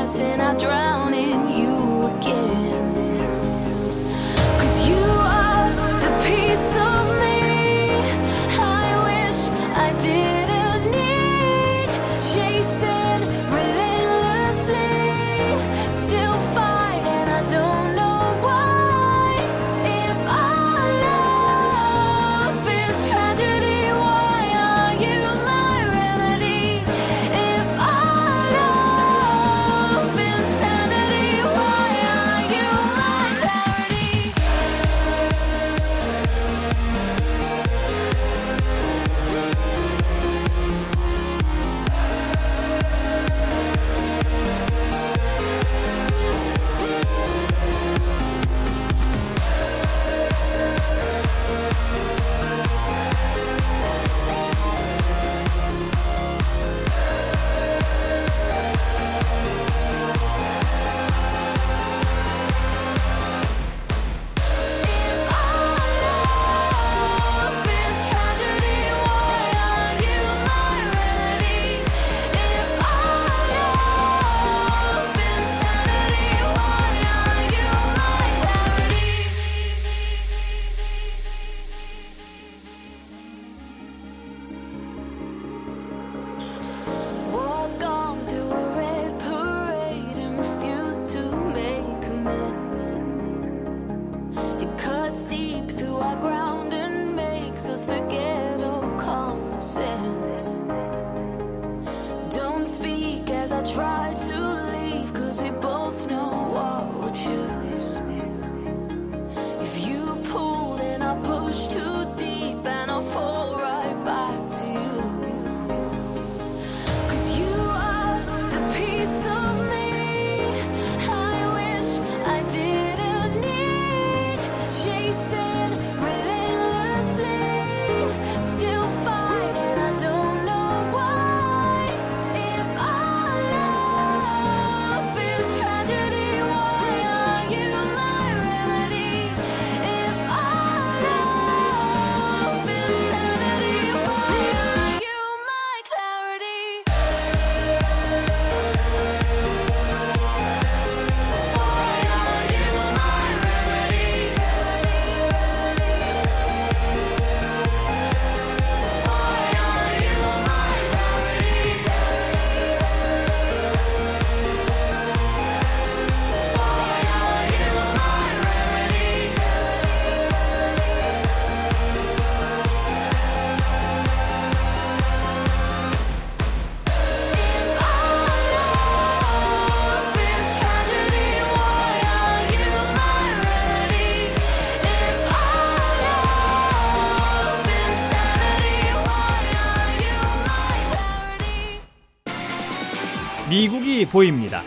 미국이 보입니다.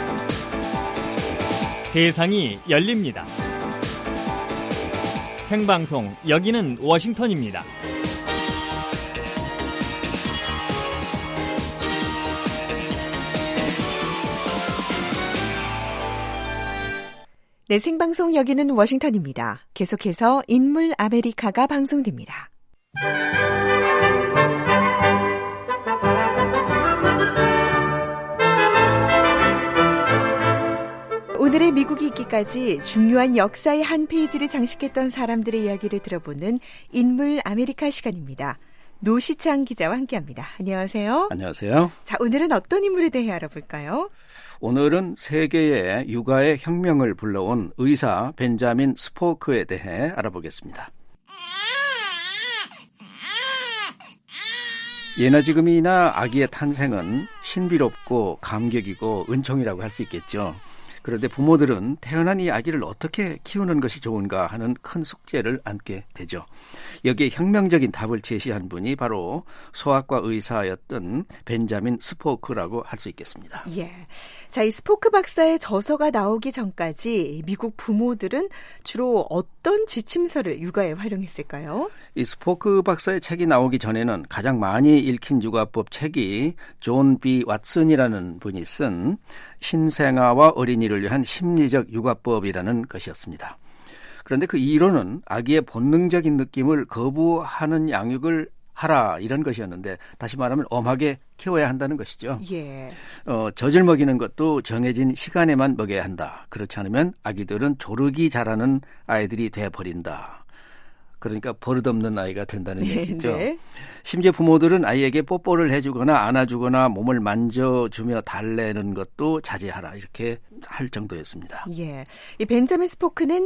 세상이 열립니다. 생방송 여기는 워싱턴입니다. 네, 생방송 여기는 워싱턴입니다. 계속해서 인물 아메리카가 방송됩니다. 오늘의 미국이 있기까지 중요한 역사의 한 페이지를 장식했던 사람들의 이야기를 들어보는 인물 아메리카 시간입니다. 노시창 기자와 함께합니다. 안녕하세요. 안녕하세요. 자, 오늘은 어떤 인물에 대해 알아볼까요? 오늘은 세계의 육아의 혁명을 불러온 의사 벤자민 스포크에 대해 알아보겠습니다. 예나 지금이나 아기의 탄생은 신비롭고 감격이고 은총이라고 할 수 있겠죠. 그런데 부모들은 태어난 이 아기를 어떻게 키우는 것이 좋은가 하는 큰 숙제를 안게 되죠. 여기에 혁명적인 답을 제시한 분이 바로 소아과 의사였던 벤자민 스포크라고 할 수 있겠습니다. 예. 자, 이 스포크 박사의 저서가 나오기 전까지 미국 부모들은 주로 어떤 지침서를 육아에 활용했을까요? 이 스포크 박사의 책이 나오기 전에는 가장 많이 읽힌 육아법 책이 존 B. 왓슨이라는 분이 쓴 신생아와 어린이를 위한 심리적 육아법이라는 것이었습니다. 그런데 그 이론은 아기의 본능적인 느낌을 거부하는 양육을 하라 이런 것이었는데 다시 말하면 엄하게 키워야 한다는 것이죠. 예. 젖을 먹이는 것도 정해진 시간에만 먹여야 한다. 그렇지 않으면 아기들은 조르기 잘하는 아이들이 돼버린다. 그러니까 버릇없는 아이가 된다는 얘기죠. 네. 심지어 부모들은 아이에게 뽀뽀를 해주거나 안아주거나 몸을 만져주며 달래는 것도 자제하라 이렇게 할 정도였습니다. 예, 이 벤자민 스포크는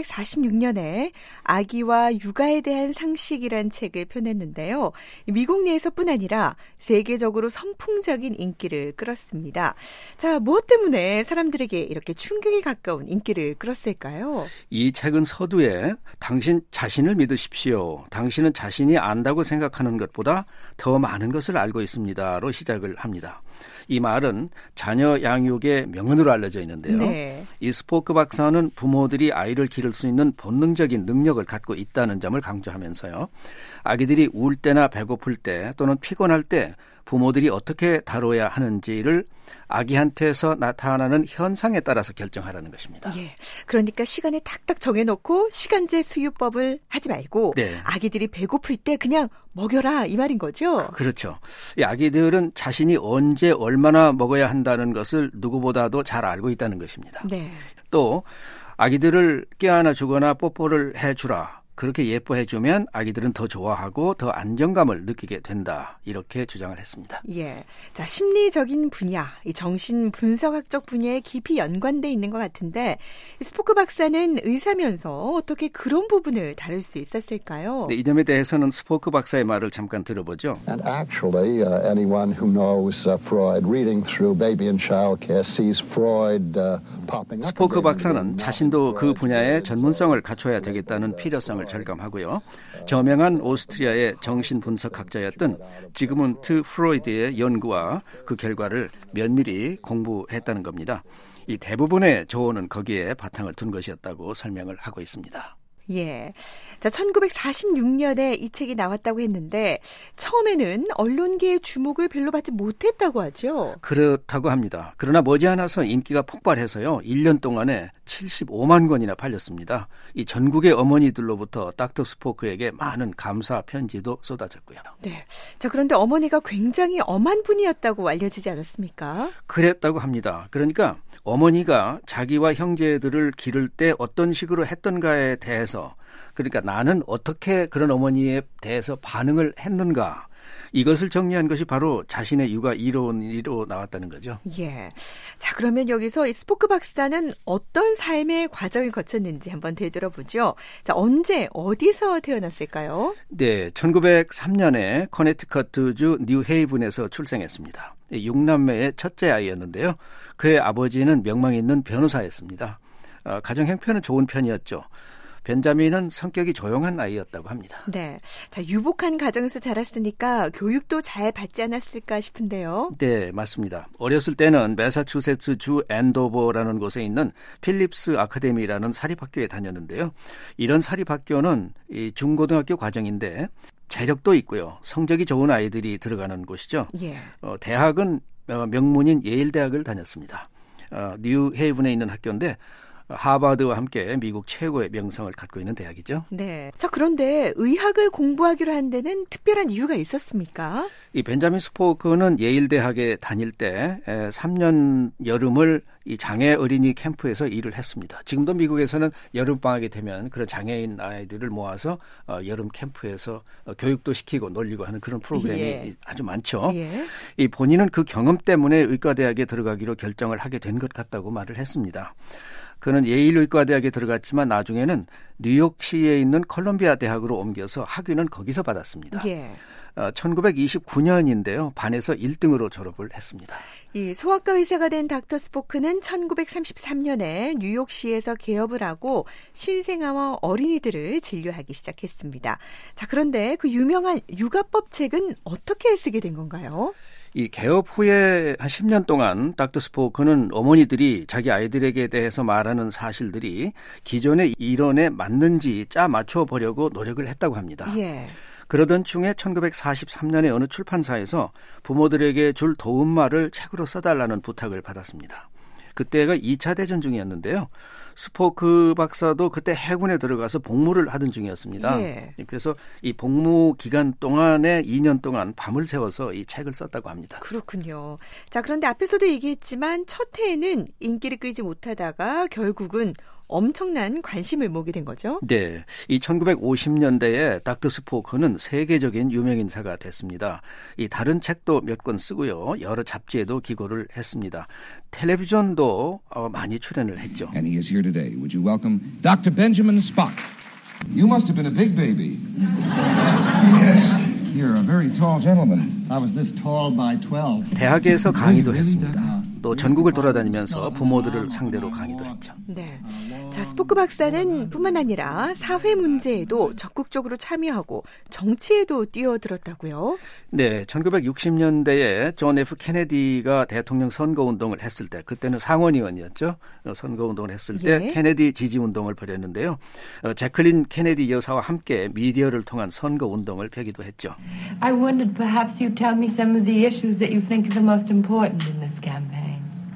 1946년에 아기와 육아에 대한 상식이란 책을 펴냈는데요. 미국 내에서뿐 아니라 세계적으로 선풍적인 인기를 끌었습니다. 자, 무엇 때문에 사람들에게 이렇게 충격이 가까운 인기를 끌었을까요? 이 책은 서두에 당신 자신을 믿으십시오. 당신은 자신이 안다고 생각하는 것보다 더 많은 것을 알고 있습니다로 시작을 합니다. 이 말은 자녀 양육의 명언으로 알려져 있는데요. 네. 이 스포크 박사는 부모들이 아이를 기를 수 있는 본능적인 능력을 갖고 있다는 점을 강조하면서요. 아기들이 울 때나 배고플 때 또는 피곤할 때 부모들이 어떻게 다뤄야 하는지를 아기한테서 나타나는 현상에 따라서 결정하라는 것입니다. 예, 그러니까 시간에 탁탁 정해놓고 시간제 수유법을 하지 말고 네. 아기들이 배고플 때 그냥 먹여라 이 말인 거죠? 그렇죠. 이 아기들은 자신이 언제 얼마나 먹어야 한다는 것을 누구보다도 잘 알고 있다는 것입니다. 네. 또 아기들을 껴안아 주거나 뽀뽀를 해주라. 그렇게 예뻐해주면 아기들은 더 좋아하고 더 안정감을 느끼게 된다. 이렇게 주장을 했습니다. 예, 자 심리적인 분야, 이 정신 분석학적 분야에 깊이 연관돼 있는 것 같은데 스포크 박사는 의사면서 어떻게 그런 부분을 다룰 수 있었을까요? 네, 이 점에 대해서는 스포크 박사의 말을 잠깐 들어보죠. And actually, anyone who knows Freud, reading through Baby and Child Care, sees Freud popping up. 스포크 박사는 자신도 그 분야의 전문성을 갖춰야 되겠다는 필요성을 절감하고요. 저명한 오스트리아의 정신분석학자였던 지그문트 프로이드의 연구와 그 결과를 면밀히 공부했다는 겁니다. 이 대부분의 조언은 거기에 바탕을 둔 것이었다고 설명을 하고 있습니다. 예. 자, 1946년에 이 책이 나왔다고 했는데 처음에는 언론계의 주목을 별로 받지 못했다고 하죠. 그렇다고 합니다. 그러나 머지않아서 인기가 폭발해서요. 1년 동안에 75만 권이나 팔렸습니다. 이 전국의 어머니들로부터 닥터 스포크에게 많은 감사 편지도 쏟아졌고요. 네. 자, 그런데 어머니가 굉장히 엄한 분이었다고 알려지지 않았습니까? 그랬다고 합니다. 그러니까 어머니가 자기와 형제들을 기를 때 어떤 식으로 했던가에 대해서 그러니까 나는 어떻게 그런 어머니에 대해서 반응을 했는가 이것을 정리한 것이 바로 자신의 육아 이론으로 나왔다는 거죠. 예. 자, 그러면 여기서 이 스포크 박사는 어떤 삶의 과정을 거쳤는지 한번 되돌아보죠. 자, 언제 어디서 태어났을까요? 네, 1903년에 커네티컷주 뉴헤이븐에서 출생했습니다. 6남매의 첫째 아이였는데요. 그의 아버지는 명망 있는 변호사였습니다. 가정 형편은 좋은 편이었죠. 벤자민은 성격이 조용한 아이였다고 합니다. 네. 자, 유복한 가정에서 자랐으니까 교육도 잘 받지 않았을까 싶은데요. 네, 맞습니다. 어렸을 때는 매사추세츠 주 앤도버라는 곳에 있는 필립스 아카데미라는 사립학교에 다녔는데요. 이런 사립학교는 이 중고등학교 과정인데 재력도 있고요. 성적이 좋은 아이들이 들어가는 곳이죠. 예. 대학은 명문인 예일대학을 다녔습니다. 뉴헤이븐에 있는 학교인데 하버드와 함께 미국 최고의 명성을 갖고 있는 대학이죠. 네. 자, 그런데 의학을 공부하기로 한 데는 특별한 이유가 있었습니까? 이 벤자민 스포크는 예일대학에 다닐 때 3년 여름을 이 장애 어린이 캠프에서 일을 했습니다. 지금도 미국에서는 여름방학이 되면 그런 장애인 아이들을 모아서 여름 캠프에서 교육도 시키고 놀리고 하는 그런 프로그램이 아주 많죠. 이 본인은 그 경험 때문에 의과대학에 들어가기로 결정을 하게 된 것 같다고 말을 했습니다. 그는 예일 의과대학에 들어갔지만 나중에는 뉴욕시에 있는 컬럼비아 대학으로 옮겨서 학위는 거기서 받았습니다. 1929년인데요. 반에서 1등으로 졸업을 했습니다. 이 소아과 의사가 된 닥터 스포크는 1933년에 뉴욕시에서 개업을 하고 신생아와 어린이들을 진료하기 시작했습니다. 자, 그런데 그 유명한 육아법 책은 어떻게 쓰게 된 건가요? 이 개업 후에 한 10년 동안 닥터 스포크는 어머니들이 자기 아이들에게 대해서 말하는 사실들이 기존의 이론에 맞는지 짜 맞춰 보려고 노력을 했다고 합니다. 그러던 중에 1943년에 어느 출판사에서 부모들에게 줄 도움말을 책으로 써달라는 부탁을 받았습니다. 그때가 2차 대전 중이었는데요. 스포크 박사도 그때 해군에 들어가서 복무를 하던 중이었습니다. 그래서 이 복무 기간 동안에 2년 동안 밤을 새워서 이 책을 썼다고 합니다. 그렇군요. 자, 그런데 앞에서도 얘기했지만 첫 해에는 인기를 끌지 못하다가 결국은 엄청난 관심을 모게 된 거죠. 네. 이 1950년대에 닥터 스포크는 세계적인 유명인사가 됐습니다. 이 다른 책도 몇 권 쓰고요. 여러 잡지에도 기고를 했습니다. 텔레비전도 많이 출연을 했죠. And he is here today. Would you welcome Dr. Benjamin Spock? You must have been a big baby. Yes. You're a very tall gentleman. I was this tall by 12. 대학에서 강의도 했습니다. 또 전국을 돌아다니면서 부모들을 상대로 강의도 했죠. 네. 자, 스포크 박사는 뿐만 아니라 사회 문제에도 적극적으로 참여하고 정치에도 뛰어들었다고요? 네. 1960년대에 존 F. 케네디가 대통령 선거운동을 했을 때 그때는 상원의원이었죠. 선거운동을 했을 때 케네디 지지운동을 벌였는데요. 제클린 케네디 여사와 함께 미디어를 통한 선거운동을 펴기도 했죠. I wondered perhaps you'd tell me some of the issues that you think are the most important in this campaign.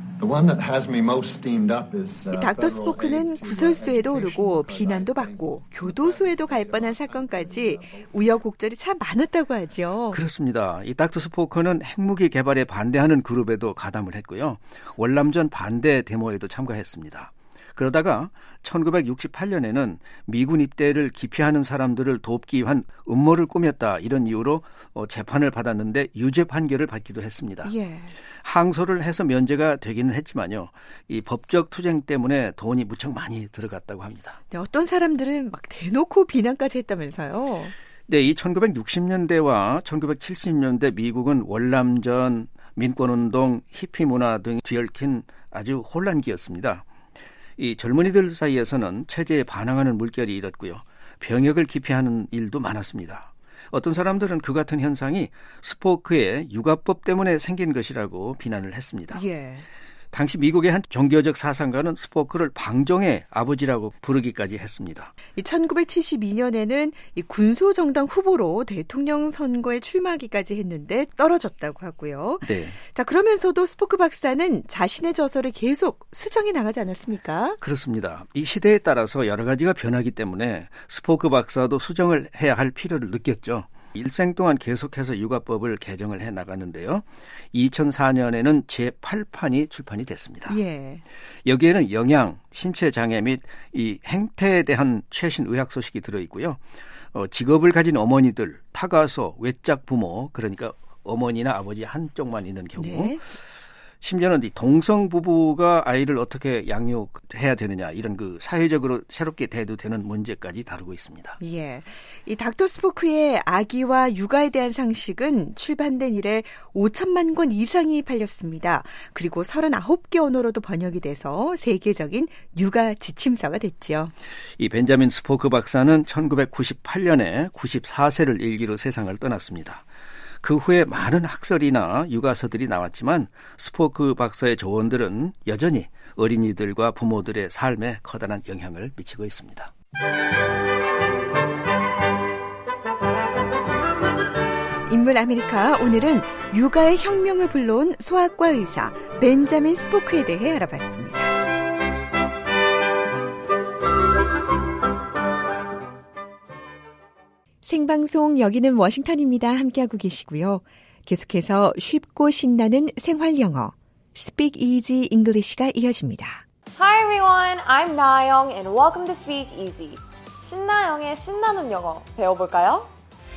닥터 스포크는 구설수에도 오르고 비난도 받고 교도소에도 갈 뻔한 사건까지 우여곡절이 참 많았다고 하죠. 그렇습니다. 이 닥터 스포크는 핵무기 개발에 반대하는 그룹에도 가담을 했고요. 월남전 반대 데모에도 참가했습니다. 그러다가 1968년에는 미군 입대를 기피하는 사람들을 돕기 위한 음모를 꾸몄다 이런 이유로 재판을 받았는데 유죄 판결을 받기도 했습니다. 항소를 해서 면제가 되기는 했지만요. 이 법적 투쟁 때문에 돈이 무척 많이 들어갔다고 합니다. 네, 어떤 사람들은 막 대놓고 비난까지 했다면서요. 네, 이 1960년대와 1970년대 미국은 월남전, 민권운동, 히피 문화 등 뒤얽힌 아주 혼란기였습니다. 이 젊은이들 사이에서는 체제에 반항하는 물결이 일었고요. 병역을 기피하는 일도 많았습니다. 어떤 사람들은 그 같은 현상이 스포크의 육아법 때문에 생긴 것이라고 비난을 했습니다. 당시 미국의 한 종교적 사상가는 스포크를 방종의 아버지라고 부르기까지 했습니다. 1972년에는 이 군소정당 후보로 대통령 선거에 출마하기까지 했는데 떨어졌다고 하고요. 자, 그러면서도 스포크 박사는 자신의 저서를 계속 수정해 나가지 않았습니까? 그렇습니다. 이 시대에 따라서 여러 가지가 변하기 때문에 스포크 박사도 수정을 해야 할 필요를 느꼈죠. 일생 동안 계속해서 육아법을 개정을 해 나갔는데요. 2004년에는 제8판이 출판이 됐습니다. 여기에는 영양, 신체 장애 및 이 행태에 대한 최신 의학 소식이 들어있고요. 직업을 가진 어머니들, 타가소, 외짝 부모, 그러니까 어머니나 아버지 한쪽만 있는 경우, 심지어는 이 동성 부부가 아이를 어떻게 양육해야 되느냐 이런 그 사회적으로 새롭게 대두되는 문제까지 다루고 있습니다. 예, 이 닥터 스포크의 아기와 육아에 대한 상식은 출판된 이래 5천만 권 이상이 팔렸습니다. 그리고 39개 언어로도 번역이 돼서 세계적인 육아 지침서가 됐죠. 이 벤자민 스포크 박사는 1998년에 94세를 일기로 세상을 떠났습니다. 그 후에 많은 학설이나 육아서들이 나왔지만 스포크 박사의 조언들은 여전히 어린이들과 부모들의 삶에 커다란 영향을 미치고 있습니다. 인물 아메리카, 오늘은 육아의 혁명을 불러온 소아과 의사 벤자민 스포크에 대해 알아봤습니다. 생방송 여기는 워싱턴입니다. 함께하고 계시고요. 계속해서 쉽고 신나는 생활 영어 Speak Easy English가 이어집니다. Hi everyone, I'm 나영 and welcome to Speak Easy. 신나영의 신나는 영어 배워볼까요?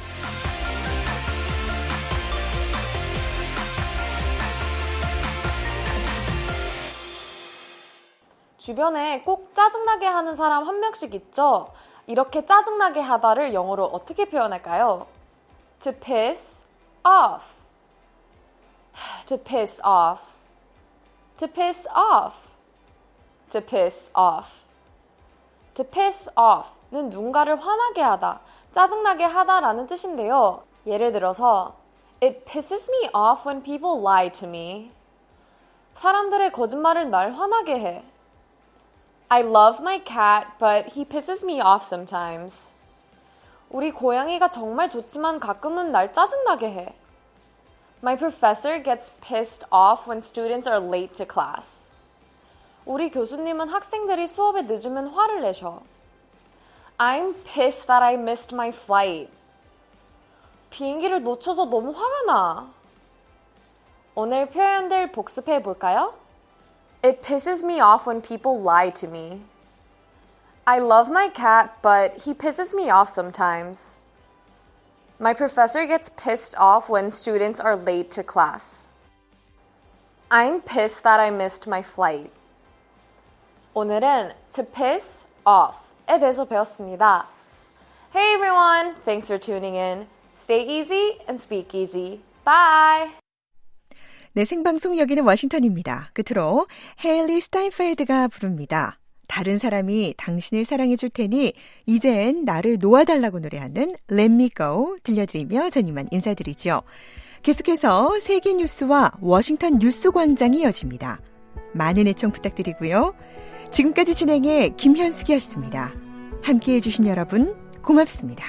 주변에 꼭 짜증나게 하는 사람 한 명씩 있죠? 이렇게 짜증나게 하다를 영어로 어떻게 표현할까요? To piss off. To piss off. To piss off. To piss off. To piss off는 누군가를 화나게 하다, 짜증나게 하다라는 뜻인데요. 예를 들어서 It pisses me off when people lie to me. 사람들의 거짓말을 날 화나게 해. I love my cat, but he pisses me off sometimes. 우리 고양이가 정말 좋지만 가끔은 날 짜증나게 해. My professor gets pissed off when students are late to class. 우리 교수님은 학생들이 수업에 늦으면 화를 내셔. I'm pissed that I missed my flight. 비행기를 놓쳐서 너무 화가 나. 오늘 표현들 복습해 볼까요? It pisses me off when people lie to me. I love my cat, but he pisses me off sometimes. My professor gets pissed off when students are late to class. I'm pissed that I missed my flight. 오늘은 to piss off에 대해서 배웠습니다. Hey everyone, thanks for tuning in. Stay easy and speak easy. Bye! 네, 생방송 여기는 워싱턴입니다. 끝으로 헤일리 스타인펠드가 부릅니다. 다른 사람이 당신을 사랑해 줄 테니 이젠 나를 놓아달라고 노래하는 Let Me Go 들려드리며 전 이만 인사드리죠. 계속해서 세계 뉴스와 워싱턴 뉴스 광장이 이어집니다. 많은 애청 부탁드리고요. 지금까지 진행의 김현숙이었습니다. 함께해 주신 여러분 고맙습니다.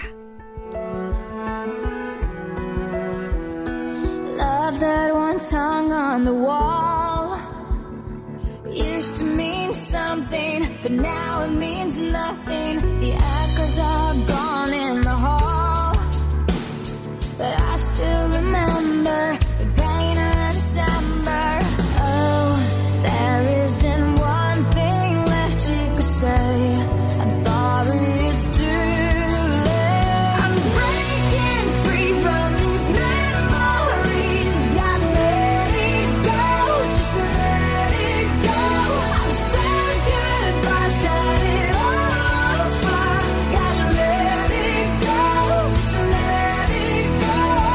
Love that once hung on the wall used to mean something, but now it means nothing. The echoes are gone in the hall, but I still remember the pain of December. Oh, there isn't one thing left you could say. I'm sorry it's too late. I'm breaking free from these memories. Gotta let it go, just let it go. I'm saying goodbye, set it all fire. Gotta let it go, just let it go.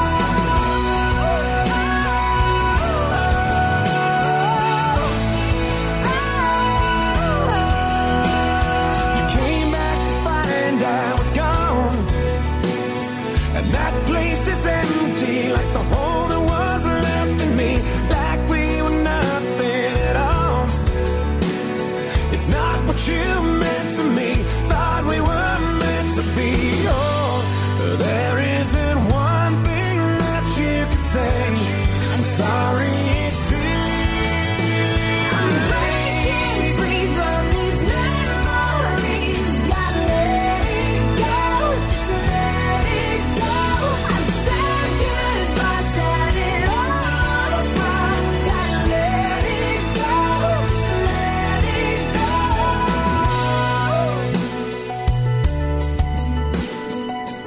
You came back to find I was gone, and that place is empty, like the hole that was left in me, like we were nothing at all. It's not what you meant to me, thought we were meant to be. Oh, there isn't one thing that you could say. I'm sorry it's too late. I'm breaking free from these memories. Gotta let it go, just let it go. I'm saying goodbye, set it all fire. Gotta let it go, just let it go.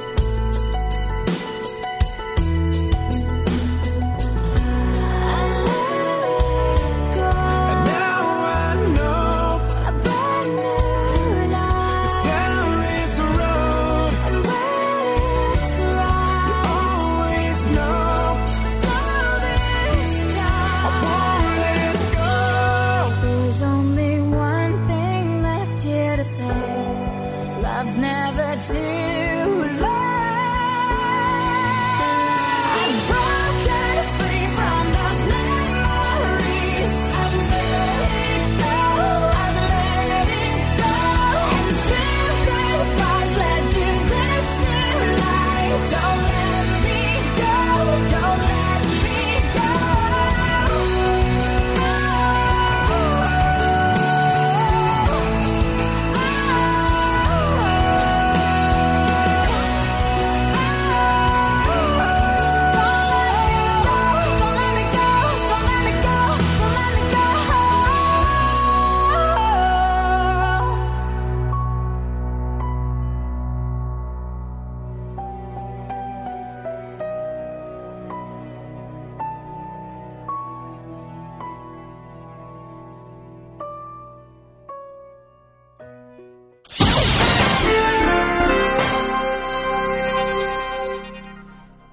I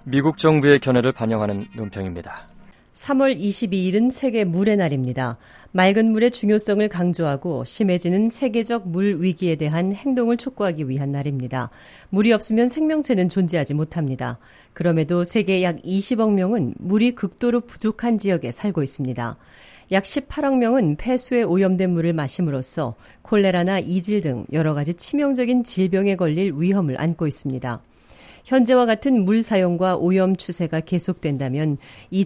미국 정부의 견해를 반영하는 논평입니다. 3월 22일은 세계 물의 날입니다. 맑은 물의 중요성을 강조하고 심해지는 세계적 물 위기에 대한 행동을 촉구하기 위한 날입니다. 물이 없으면 생명체는 존재하지 못합니다. 그럼에도 세계 약 20억 명은 물이 극도로 부족한 지역에 살고 있습니다. 약 18억 명은 폐수에 오염된 물을 마심으로써 콜레라나 이질 등 여러 가지 치명적인 질병에 걸릴 위험을 안고 있습니다. 현재와 같은 물 사용과 오염 추세가 계속된다면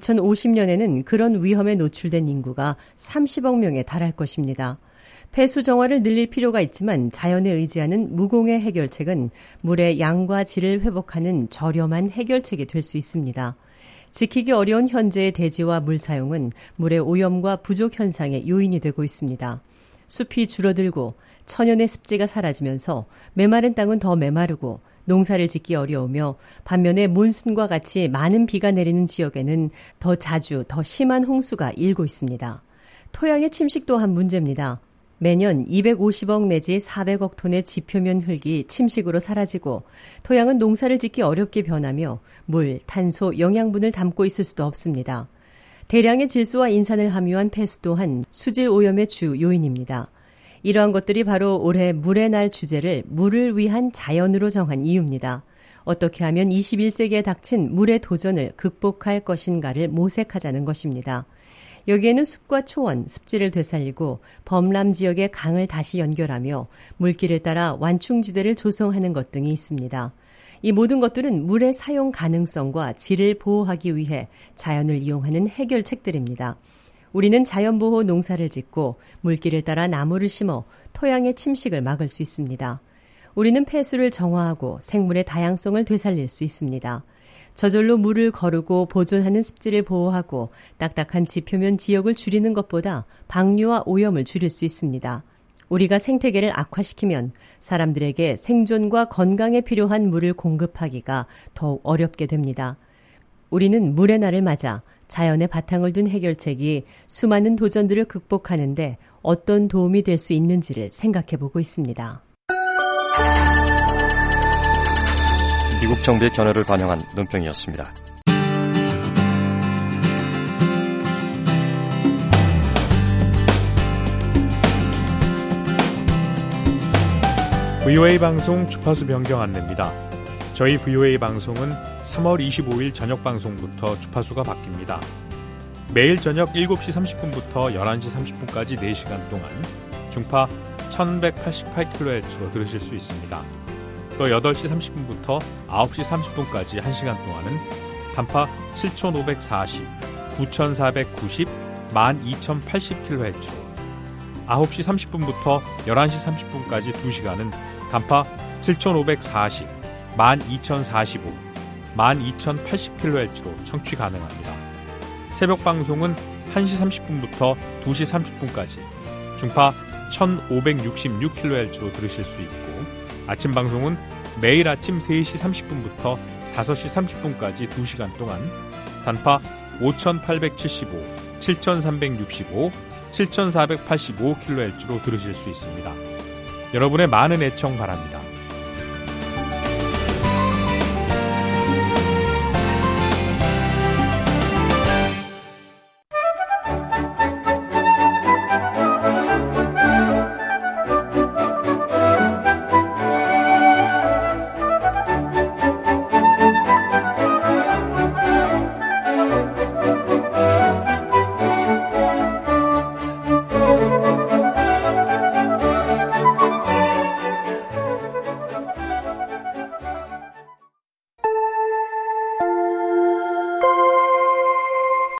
2050년에는 그런 위험에 노출된 인구가 30억 명에 달할 것입니다. 폐수 정화를 늘릴 필요가 있지만 자연에 의지하는 무공해 해결책은 물의 양과 질을 회복하는 저렴한 해결책이 될 수 있습니다. 지키기 어려운 현재의 대지와 물 사용은 물의 오염과 부족 현상의 요인이 되고 있습니다. 숲이 줄어들고 천연의 습지가 사라지면서 메마른 땅은 더 메마르고 농사를 짓기 어려우며 반면에 몬순과 같이 많은 비가 내리는 지역에는 더 자주 더 심한 홍수가 일고 있습니다. 토양의 침식 또한 문제입니다. 매년 250억 내지 400억 톤의 지표면 흙이 침식으로 사라지고 토양은 농사를 짓기 어렵게 변하며 물, 탄소, 영양분을 담고 있을 수도 없습니다. 대량의 질소와 인산을 함유한 폐수 또한 수질 오염의 주 요인입니다. 이러한 것들이 바로 올해 물의 날 주제를 물을 위한 자연으로 정한 이유입니다. 어떻게 하면 21세기에 닥친 물의 도전을 극복할 것인가를 모색하자는 것입니다. 여기에는 숲과 초원, 습지를 되살리고 범람 지역의 강을 다시 연결하며 물길을 따라 완충지대를 조성하는 것 등이 있습니다. 이 모든 것들은 물의 사용 가능성과 질을 보호하기 위해 자연을 이용하는 해결책들입니다. 우리는 자연보호 농사를 짓고 물길을 따라 나무를 심어 토양의 침식을 막을 수 있습니다. 우리는 폐수를 정화하고 생물의 다양성을 되살릴 수 있습니다. 저절로 물을 거르고 보존하는 습지를 보호하고 딱딱한 지표면 지역을 줄이는 것보다 방류와 오염을 줄일 수 있습니다. 우리가 생태계를 악화시키면 사람들에게 생존과 건강에 필요한 물을 공급하기가 더욱 어렵게 됩니다. 우리는 물의 날을 맞아 자연의 바탕을 둔 해결책이 수많은 도전들을 극복하는 데 어떤 도움이 될 수 있는지를 생각해 보고 있습니다. 미국 정부의 견해를 반영한 논평이었습니다. VOA 방송 주파수 변경 안내입니다. 저희 VOA 방송은 3월 25일 저녁 방송부터 주파수가 바뀝니다. 매일 저녁 7시 30분부터 11시 30분까지 4시간 동안 중파 1188kHz로 들으실 수 있습니다. 또 8시 30분부터 9시 30분까지 1시간 동안은 단파 7540, 9490, 12080kHz로 9시 30분부터 11시 30분까지 2시간은 단파 7540, 12045, 12080kHz로 청취 가능합니다. 새벽 방송은 1시 30분부터 2시 30분까지 중파 1566kHz로 들으실 수 있고 아침 방송은 매일 아침 3시 30분부터 5시 30분까지 2시간 동안 단파 5875, 7365, 7485kHz로 들으실 수 있습니다. 여러분의 많은 애청 바랍니다.